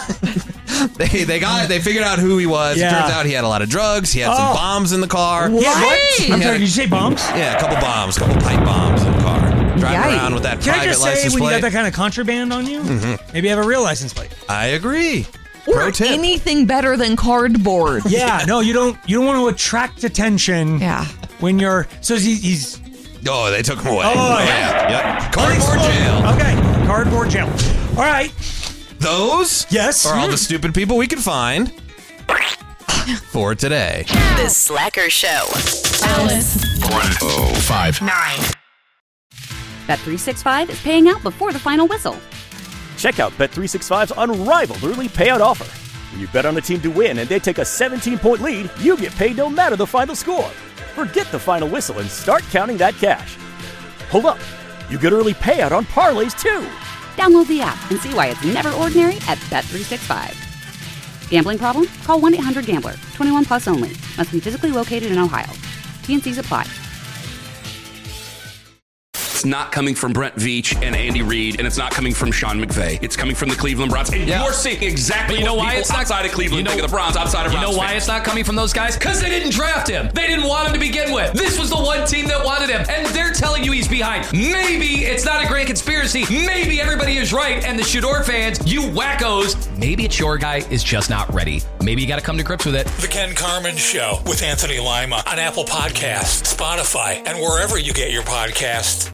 they they got they figured out who he was. Yeah. It turns out he had a lot of drugs. He had Oh. some bombs in the car. What? what? He I'm had sorry. a- Did you say bombs? Yeah, a couple bombs, a couple pipe bombs in the car. Driving Yikes. around with that Can I private just say, license when you plate. got that kind of contraband on you, Mhm. maybe have a real license plate. I agree. Or Pro tip. anything better than cardboard. Yeah. No, you don't. You don't want to attract attention. Yeah. When you're so he, he's Oh, they took him away. Oh, yeah. Yep. Cardboard jail. Okay. Cardboard jail. All right. Those Yes. are all the stupid people we can find for today. The Slacker Show. Alice. one oh five Nine. Bet three sixty-five is paying out before the final whistle. Check out Bet three sixty-five's unrivaled early payout offer. When you bet on a team to win and they take a seventeen-point lead, you get paid no matter the final score. Forget the final whistle and start counting that cash. Hold up. You get early payout on parlays too. Download the app and see why it's never ordinary at Bet three sixty-five. Gambling problem? Call one eight hundred gambler. twenty-one plus only. Must be physically located in Ohio. T N Cs apply. It's not coming from Brent Veach and Andy Reid, and it's not coming from Sean McVay. It's coming from the Cleveland Browns. And Yeah. you're seeing exactly But you know what why people it's not outside of Cleveland you know, think of the Browns, outside of You Browns know why fans. it's not coming from those guys? Because they didn't draft him. They didn't want him to begin with. This was the one team that wanted him, and they're telling you he's behind. Maybe it's not a grand conspiracy. Maybe everybody is right, and the Shador fans, you wackos, maybe it's your guy is just not ready. Maybe you got to come to grips with it. The Ken Carmen Show with Anthony Lima on Apple Podcasts, Spotify, and wherever you get your podcasts.